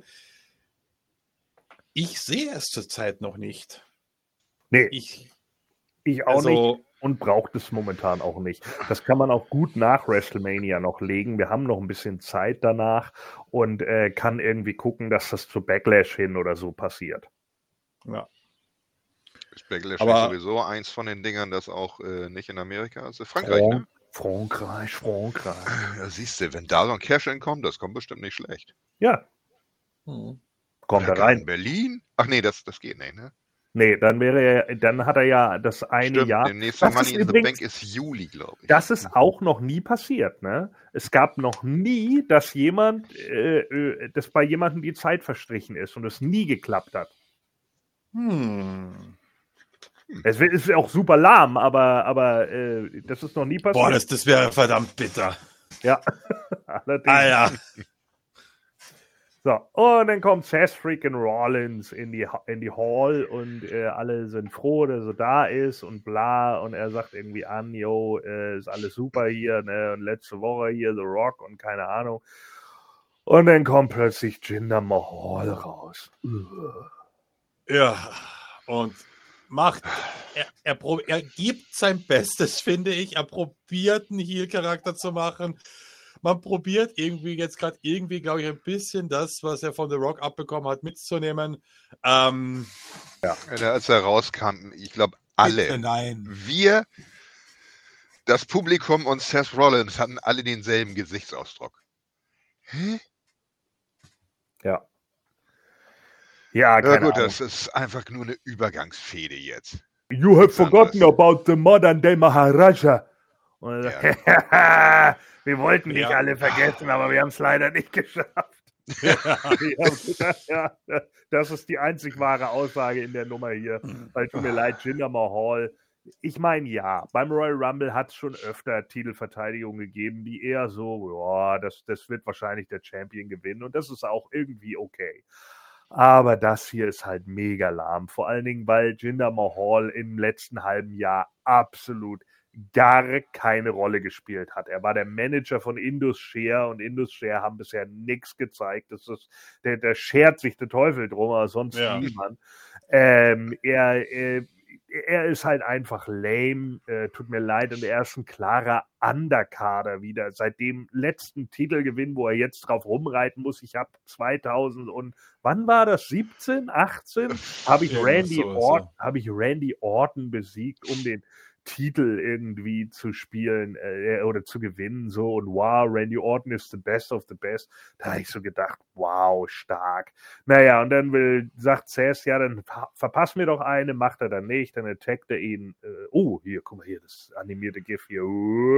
Ich sehe es zurzeit noch nicht. Nee, Ich, ich auch nicht also, und braucht es momentan auch nicht. Das kann man auch gut nach WrestleMania noch legen. Wir haben noch ein bisschen Zeit danach und äh, kann irgendwie gucken, dass das zu Backlash hin oder so passiert. ja. Ist Backlash Aber- nicht sowieso eins von den Dingern, das auch äh, nicht in Amerika ist? Frankreich, ne? Frankreich, Frankreich. Ja, siehst du, wenn da so ein Cash-In kommt, das kommt bestimmt nicht schlecht. Ja, Hm. kommt Oder er gar in rein. Berlin? Ach nee, das, das geht nicht, ne? Nee, dann wäre er, dann hat er ja das eine Stimmt, Jahr. der nächste Das Money ist in the übrigens- Bank ist Juli, glaube ich. Das ist auch noch nie passiert, ne? Es gab noch nie, dass jemand, äh, äh, dass bei jemandem die Zeit verstrichen ist und es nie geklappt hat. Hm. Es wird- ist auch super lahm, aber, aber äh, das ist noch nie passiert. Boah, das, das wäre verdammt bitter. ja, allerdings. Alter. So, und dann kommt Seth freaking Rollins in die, Ha- in die Hall und äh, alle sind froh, dass er da ist und bla. Und er sagt irgendwie an, yo, äh, ist alles super hier, ne? Und letzte Woche hier The Rock und keine Ahnung. Und dann kommt plötzlich Jinder Mahal raus. Ja, und macht, er, er, prob- er gibt sein Bestes, finde ich. Er probiert, einen Heel-Charakter zu machen. Man probiert irgendwie jetzt gerade irgendwie, glaube ich, ein bisschen das, was er von The Rock abbekommen hat, mitzunehmen. Ähm, Ja, als er rauskam, ich glaube, alle, bitte nein. wir Das Publikum und Seth Rollins hatten alle denselben Gesichtsausdruck. Hä? Ja. Ja, Ja keine gut, Ahnung. das ist einfach nur eine Übergangsfehde jetzt. You have Nichts forgotten anderes. about the modern day Maharaja. Und er sagt, Ja. wir wollten dich Ja. alle vergessen, aber wir haben es leider nicht geschafft. Wir haben gedacht, ja, das ist die einzig wahre Aussage in der Nummer hier. Weil tut mir leid, Jinder Mahal. Ich meine, ja, beim Royal Rumble hat es schon öfter Titelverteidigungen gegeben, die eher so, ja, das, das wird wahrscheinlich der Champion gewinnen und das ist auch irgendwie okay. Aber das hier ist halt mega lahm. Vor allen Dingen, weil Jinder Mahal im letzten halben Jahr absolut gar keine Rolle gespielt hat. Er war der Manager von Indus Sher und Indus Sher haben bisher nichts gezeigt. Das ist, der, der schert sich der Teufel drum, aber sonst Ja. niemand. Ähm, er, er, er ist halt einfach lame. Äh, tut mir leid. Und er ist ein klarer Underkader wieder. Seit dem letzten Titelgewinn, wo er jetzt drauf rumreiten muss. Ich habe zweitausend und wann war das? siebzehn, achtzehn? Habe ich Irgendwas Randy sowas, Orton, ja. habe ich Randy Orton besiegt, um den Titel irgendwie zu spielen äh, oder zu gewinnen, so und wow, Randy Orton ist the best of the best. Da habe ich so gedacht, wow, stark. Naja, und dann will, sagt Seth, ja, dann ver- verpass mir doch eine, macht er dann nicht, dann attackt er ihn. Äh, oh, hier, guck mal hier, das animierte GIF hier.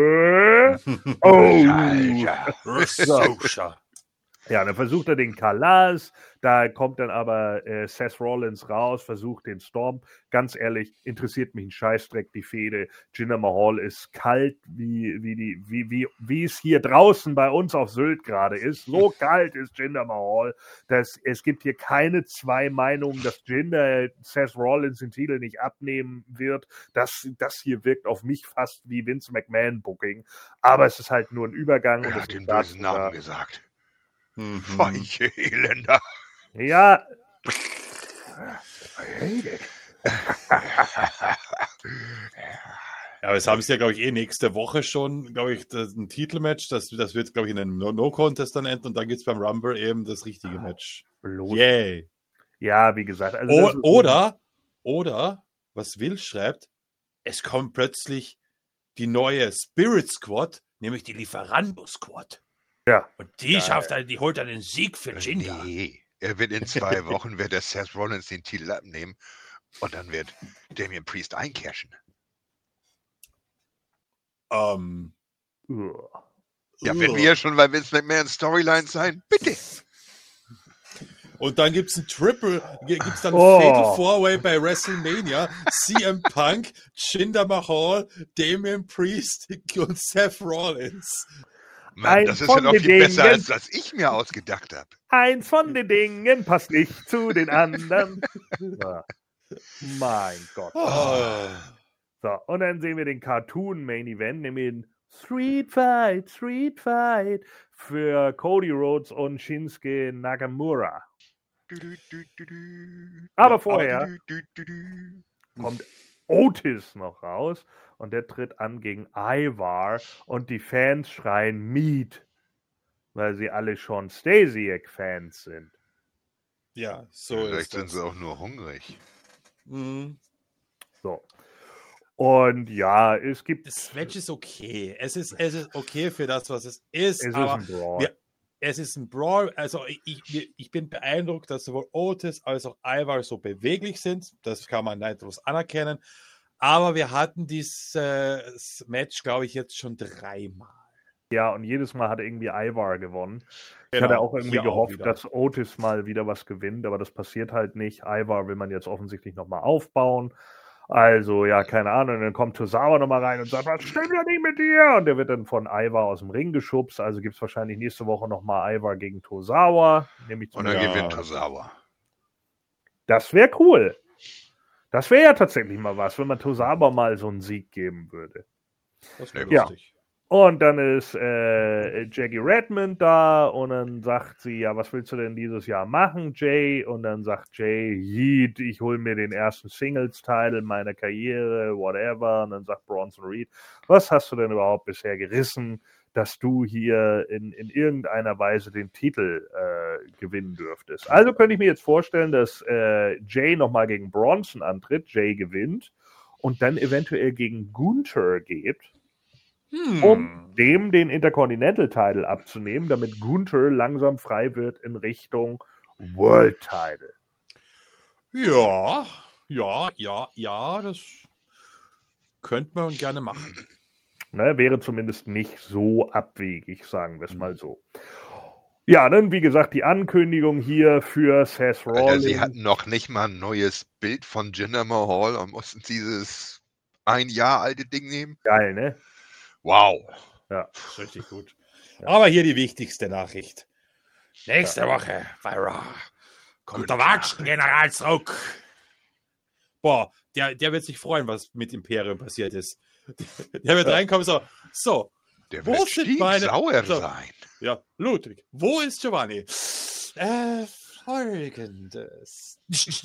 Oh, Social. ja, dann versucht er den Kalas, da kommt dann aber äh, Seth Rollins raus, versucht den Storm. Ganz ehrlich, interessiert mich ein Scheißdreck die Fehde. Jinder Mahal ist kalt, wie, wie, die, wie, wie, wie es hier draußen bei uns auf Sylt gerade ist. So kalt ist Jinder Mahal. Das, es gibt hier keine zwei Meinungen, dass Jinder Seth Rollins den Titel nicht abnehmen wird. Das, das hier wirkt auf mich fast wie Vince McMahon Booking. Aber es ist halt nur ein Übergang. Er und hat es den ist dazu bösen Namen da. gesagt. Mhm. Weiche Elender. Ja, Ja, aber es haben sie ja, glaube ich, eh nächste Woche schon, glaube ich, das, ein Titelmatch. Das, das wird, glaube ich, in einem No-Contest dann enden und dann gibt es beim Rumble eben das richtige Match. bloß. Yay. Ja, wie gesagt. Also O das ist- oder, oder, was Will schreibt, es kommt plötzlich die neue Spirit Squad, nämlich die Lieferando Squad. Ja. Und die schafft dann, die holt dann den Sieg für Jinder. Nee, er wird in zwei Wochen, wird der Seth Rollins den Titel abnehmen und dann wird Damian Priest eincashen. Ähm, Uah. Ja, wenn wir ja schon bei Vince McMahon Storyline sein, bitte. Und dann gibt es ein Triple, gibt es dann ein Oh. Fatal Four-Way bei WrestleMania. C M Punk, Jinder Mahal, Damian Priest und Seth Rollins. Mann, Ein das ist ja noch von viel den besser, Dingen- als das ich mir ausgedacht habe. Eins von den Dingen passt nicht zu den anderen. Ja. Mein Gott. Oh. So, und dann sehen wir den Cartoon Main Event, nämlich den Street Fight, Street Fight für Cody Rhodes und Shinsuke Nakamura. Aber vorher kommt Otis noch raus und der tritt an gegen Ivar und die Fans schreien Meat, weil sie alle schon Stasiak-Fans sind. Ja, so Vielleicht ist sind das. sie auch nur hungrig. Mhm. So. Und ja, es gibt. Das Match ist okay. Es ist, es ist okay für das, was es ist. Es ist aber ein Brawl. wir, es ist ein Brawl. Also ich, ich, ich bin beeindruckt, dass sowohl Otis als auch Ivar so beweglich sind. Das kann man neidlos anerkennen. Aber wir hatten dieses Match, glaube ich, jetzt schon dreimal. Ja, und jedes Mal hat irgendwie Ivar gewonnen. Ich Genau, hatte auch irgendwie hier auch gehofft, wieder. dass Otis mal wieder was gewinnt, aber das passiert halt nicht. Ivar will man jetzt offensichtlich nochmal aufbauen. Also, ja, keine Ahnung. Dann kommt Tozawa nochmal rein und sagt, was stimmt ja nicht mit dir? Und der wird dann von Ivar aus dem Ring geschubst. Also gibt es wahrscheinlich nächste Woche nochmal Ivar gegen Tozawa. Nämlich Und dann Ja. gewinnt Tozawa. Das wäre cool. Das wäre ja tatsächlich mal was, wenn man Tozawa mal so einen Sieg geben würde. Das wäre Ja. lustig. Und dann ist äh, Jackie Redmond da und dann sagt sie, ja, was willst du denn dieses Jahr machen, Jay? Und dann sagt Jay, Yeet, ich hole mir den ersten Singles-Title meiner Karriere, whatever. Und dann sagt Bronson Reed, was hast du denn überhaupt bisher gerissen, dass du hier in, in irgendeiner Weise den Titel äh, gewinnen dürftest? Also könnte ich mir jetzt vorstellen, dass äh, Jay nochmal gegen Bronson antritt, Jay gewinnt und dann eventuell gegen Gunther geht. Hm. um dem den Intercontinental-Title abzunehmen, damit Gunther langsam frei wird in Richtung World-Title. Ja, ja, ja, ja, das könnte man gerne machen. Ne, wäre zumindest nicht so abwegig, sagen wir es mal so. Ja, dann wie gesagt die Ankündigung hier für Seth Alter, Rollins. sie hatten noch nicht mal ein neues Bild von Jinder Mahal und mussten dieses ein Jahr alte Ding nehmen. Geil, ne? Wow. Ja. Richtig gut. Aber hier die wichtigste Nachricht. Nächste Woche bei Raw kommt der Watschen-General zurück. Boah, der, der wird sich freuen, was mit Imperium passiert ist. Der wird reinkommen so, so, Der Wo wird sind meine- sauer so. sein. ja, Ludwig, wo ist Giovanni? Äh, folgendes.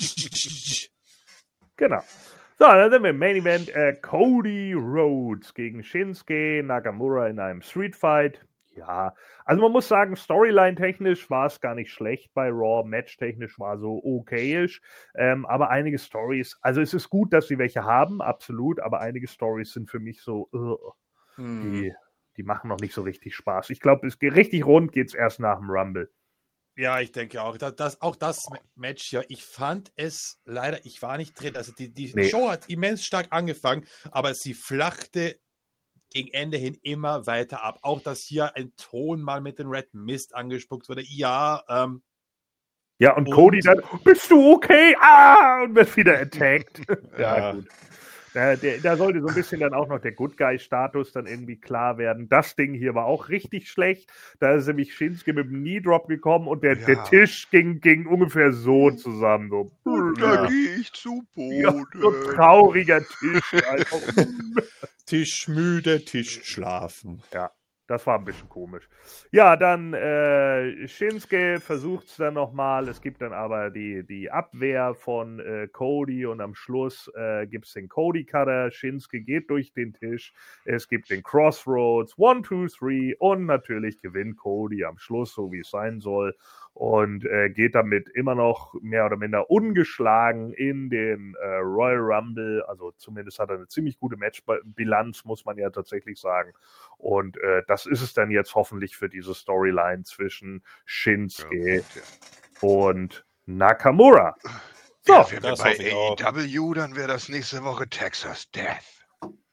Genau. So, dann sind wir im Main Event. Äh, Cody Rhodes gegen Shinsuke Nakamura in einem Street Fight. Ja, also man muss sagen, Storyline-technisch war es gar nicht schlecht bei Raw. Match-technisch war so okayisch. Ähm, aber einige Stories, also es ist gut, dass sie welche haben, absolut. Aber einige Stories sind für mich so, uh, die, die machen noch nicht so richtig Spaß. Ich glaube, es geht richtig rund, geht es erst nach dem Rumble. Ja, ich denke auch. Das, das, auch das Match, ja, ich fand es leider, ich war nicht drin. Also die, die Nee. Show hat immens stark angefangen, aber sie flachte gegen Ende hin immer weiter ab. Auch, dass hier ein Ton mal mit den Red Mist angespuckt wurde. Ja, ähm, Ja, und, Und- Cody dann, bist du okay? Ah! Und wird wieder attacked. ja, Ja. gut. Da, der, da sollte so ein bisschen dann auch noch der Good Guy-Status dann irgendwie klar werden. Das Ding hier war auch richtig schlecht. Da ist nämlich Shinsuke mit dem Knee-Drop gekommen und der, Ja. der Tisch ging, ging ungefähr so zusammen. So, Und ja. da gehe ich zu Ja, Boden. so ein trauriger Tisch. Einfach. Tisch müde, Tisch schlafen. Das war ein bisschen komisch. Ja, dann äh, Shinsuke versucht es dann nochmal. Es gibt dann aber die, die Abwehr von äh, Cody und am Schluss äh, gibt es den Cody-Cutter. Shinsuke geht durch den Tisch. Es gibt den Crossroads. One, two, three. Und natürlich gewinnt Cody am Schluss, so wie es sein soll. Und äh, geht damit immer noch mehr oder minder ungeschlagen in den äh, Royal Rumble. Also zumindest hat er eine ziemlich gute Matchbilanz, muss man ja tatsächlich sagen. Und äh, das ist es dann jetzt hoffentlich für diese Storyline zwischen Shinsuke Ja, und Nakamura. So, ja, wären wir das bei hoffe ich auch. A E W, dann wäre das nächste Woche Texas Death.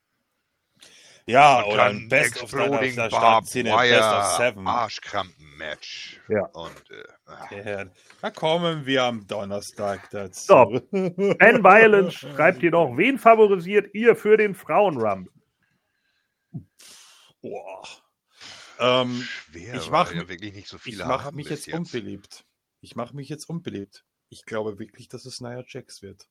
Ja, Und oder dann ein Best of Exploding der Barbed Startszene, Best of Seven. Wire Arschkrampen-Match. Ja. Und äh, ah, Ja, da kommen wir am Donnerstag dazu. So. Ben Violence schreibt hier noch, wen favorisiert ihr für den Frauenrumble? Boah. Ähm, schwer, ich weil mach wir ja mi- wirklich nicht so ich viele mache haben mich bis jetzt unbeliebt. Ich mache mich jetzt unbeliebt. Ich glaube wirklich, dass es Nia Jax wird.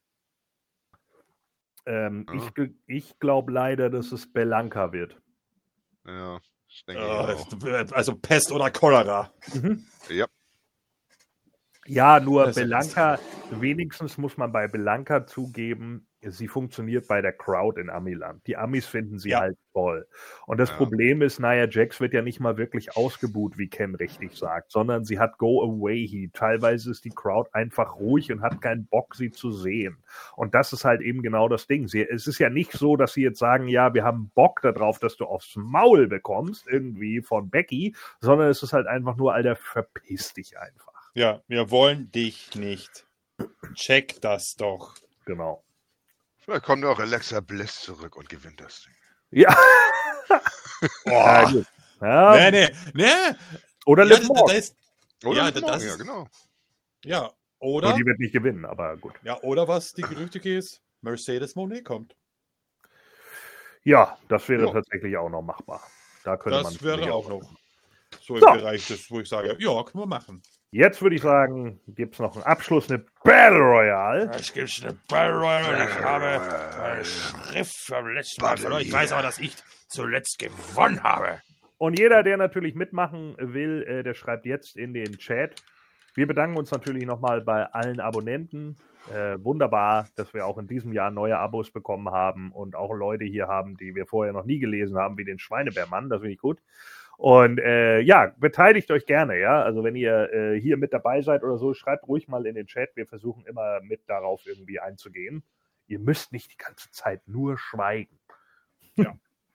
Ähm, Ja. Ich, gl- ich glaube leider, dass es Belanca wird. Ja, das denke Äh, ich auch. also Pest oder Cholera. Ja. Ja, nur Das ist Belanca, wenigstens muss man bei Belanca zugeben, sie funktioniert bei der Crowd in Amiland. Die Amis finden sie Ja. halt toll. Und das Ja. Problem ist, Nia Jax wird ja nicht mal wirklich ausgebuht, wie Ken richtig sagt, sondern sie hat Go-Away-Heat. Teilweise ist die Crowd einfach ruhig und hat keinen Bock, sie zu sehen. Und das ist halt eben genau das Ding. Sie, es ist ja nicht so, dass sie jetzt sagen, ja, wir haben Bock darauf, dass du aufs Maul bekommst, irgendwie von Becky, sondern es ist halt einfach nur, Alter, verpiss dich einfach. Ja, wir wollen dich nicht. Check das doch. Genau. Vielleicht kommt auch Alexa Bliss zurück und gewinnt das Ding. Ja. Ja, Oh. gut. Ja, Nee, nee, nee. Oder Ja, Liv da, da Morgan. ist, Oder Ja, Liv Morgan, das- ja, genau. ja, Gut, oder? die wird nicht gewinnen, aber gut. Ja, oder was die Gerüchte ist, Mercedes Monet kommt. Ja, das wäre Ja. tatsächlich auch noch machbar. Da könnte man Das wäre sicher auch was noch machen. so im So. Bereich des, wo ich sage, ja, können wir machen. Jetzt würde ich sagen, gibt es noch einen Abschluss, eine Battle Royale. Es gibt eine Battle Royale und ich habe meine Schrift vom letzten Mal verloren. Ich weiß aber, dass ich zuletzt gewonnen habe. Und jeder, der natürlich mitmachen will, äh, der schreibt jetzt in den Chat. Wir bedanken uns natürlich nochmal bei allen Abonnenten. Äh, wunderbar, dass wir auch in diesem Jahr neue Abos bekommen haben und auch Leute hier haben, die wir vorher noch nie gelesen haben, wie den Schweinebärmann. Das finde ich gut. Und äh, ja, beteiligt euch gerne, ja. Also wenn ihr äh, hier mit dabei seid oder so, schreibt ruhig mal in den Chat. Wir versuchen immer mit darauf irgendwie einzugehen. Ihr müsst nicht die ganze Zeit nur schweigen. Ja.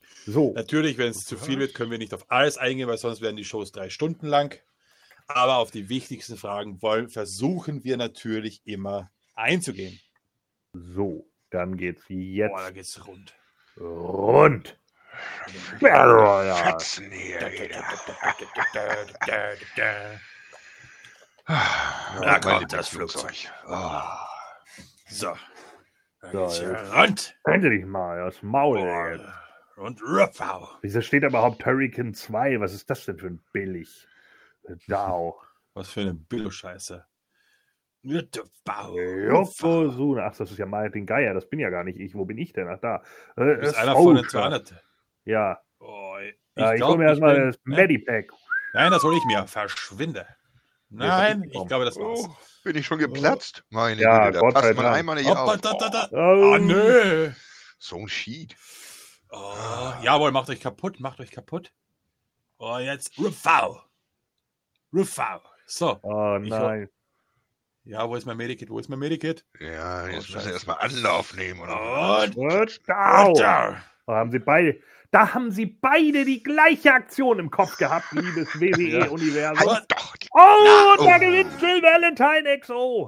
So. Natürlich, wenn es zu viel wird, können wir nicht auf alles eingehen, weil sonst werden die Shows drei Stunden lang. Aber auf die wichtigsten Fragen wollen, versuchen wir natürlich immer einzugehen. So, dann geht's jetzt Boah, da geht's rund. rund. Battle Fetzen hier wieder. Da kommt das Flugzeug. Oh. So. Da So, geht's hier jetzt. rund. Endlich mal, das Maul. ey. Und Rupfau. Wieso steht da überhaupt Hurricane zwei? Was ist das denn für ein billig? Dau. Was für eine Billo-Scheiße. Rupfau. Yokozuna. Ach, das ist ja Martin Geier. Das bin ja gar nicht ich. Wo bin ich denn? Ach, da. Äh, Du bist das einer von den Faucher. zweihundert. Ja. Oh, ich Äh, ich glaub, hole mir erstmal bin- das ne? Medipack. Nein, das hole ich mir. Verschwinde. Nein, ich ich bekommen. glaube, das war's. Oh, bin ich schon geplatzt? Meine Ja, Güte, da Gott sei passt man Dank. einmal nicht Hoppa, auf. da, da, da. Oh, Oh, nö. So ein Sheet. Oh, jawohl, macht euch kaputt, macht euch kaputt. Oh, jetzt Rufau. Rufau. So. Oh Ich nein. Ja, wo ist mein Medikit? Wo ist mein Medikit? Ja, jetzt Oh, müssen wir Scheiße. erstmal Anlauf nehmen. Oder? Und What? Dau. da. Da haben sie beide. Da haben sie beide die gleiche Aktion im Kopf gehabt, liebes W W Ja. E-Universum. Halt doch die Oh, und da Oh. gewinnt Jill Valentine X O.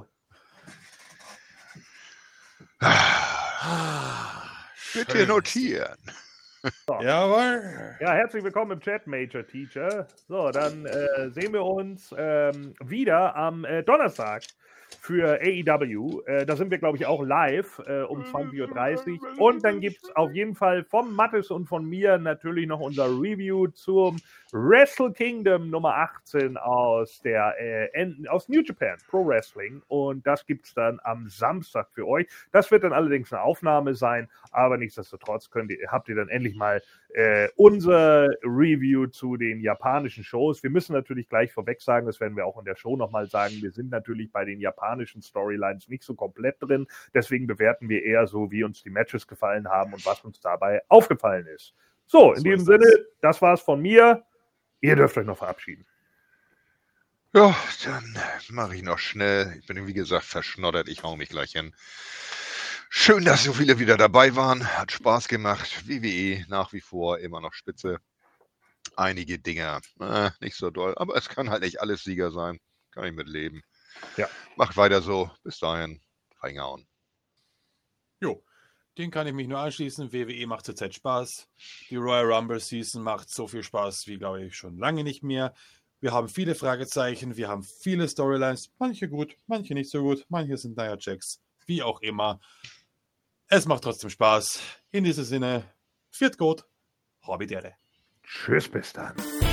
Bitte Schön. notieren. Jawohl. Ja, herzlich willkommen im Chat, Major Teacher. So, dann äh, sehen wir uns ähm, wieder am äh, Donnerstag für A E W. Äh, da sind wir, glaube ich, auch live äh, um zwanzig Uhr dreißig. Und dann gibt es auf jeden Fall vom Mattes und von mir natürlich noch unser Review zum Wrestle Kingdom Nummer achtzehn aus, der, äh, N- aus New Japan Pro Wrestling. Und das gibt es dann am Samstag für euch. Das wird dann allerdings eine Aufnahme sein, aber nichtsdestotrotz könnt ihr, habt ihr dann endlich mal äh, unser Review zu den japanischen Shows. Wir müssen natürlich gleich vorweg sagen, das werden wir auch in der Show nochmal sagen, wir sind natürlich bei den japanischen Storylines nicht so komplett drin, deswegen bewerten wir eher so, wie uns die Matches gefallen haben und was uns dabei aufgefallen ist. So, in So diesem ist Sinne, das. das war's von mir. Ihr dürft euch noch verabschieden. Ja, dann mache ich noch schnell. Ich bin, wie gesagt, verschnoddert. Ich hau mich gleich hin. Schön, dass so viele wieder dabei waren. Hat Spaß gemacht. W W E nach wie vor immer noch spitze. Einige Dinger äh, nicht so doll, aber es kann halt nicht alles Sieger sein. Kann ich mit leben. Ja. Macht weiter so. Bis dahin. Reingehauen. Jo, den kann ich mich nur anschließen. W W E macht zurzeit Spaß. Die Royal Rumble Season macht so viel Spaß wie, glaube ich, schon lange nicht mehr. Wir haben viele Fragezeichen, wir haben viele Storylines, manche gut, manche nicht so gut, manche sind naja Jacks, wie auch immer. Es macht trotzdem Spaß. In diesem Sinne, viert gut, Hobbidere. Tschüss, bis dann.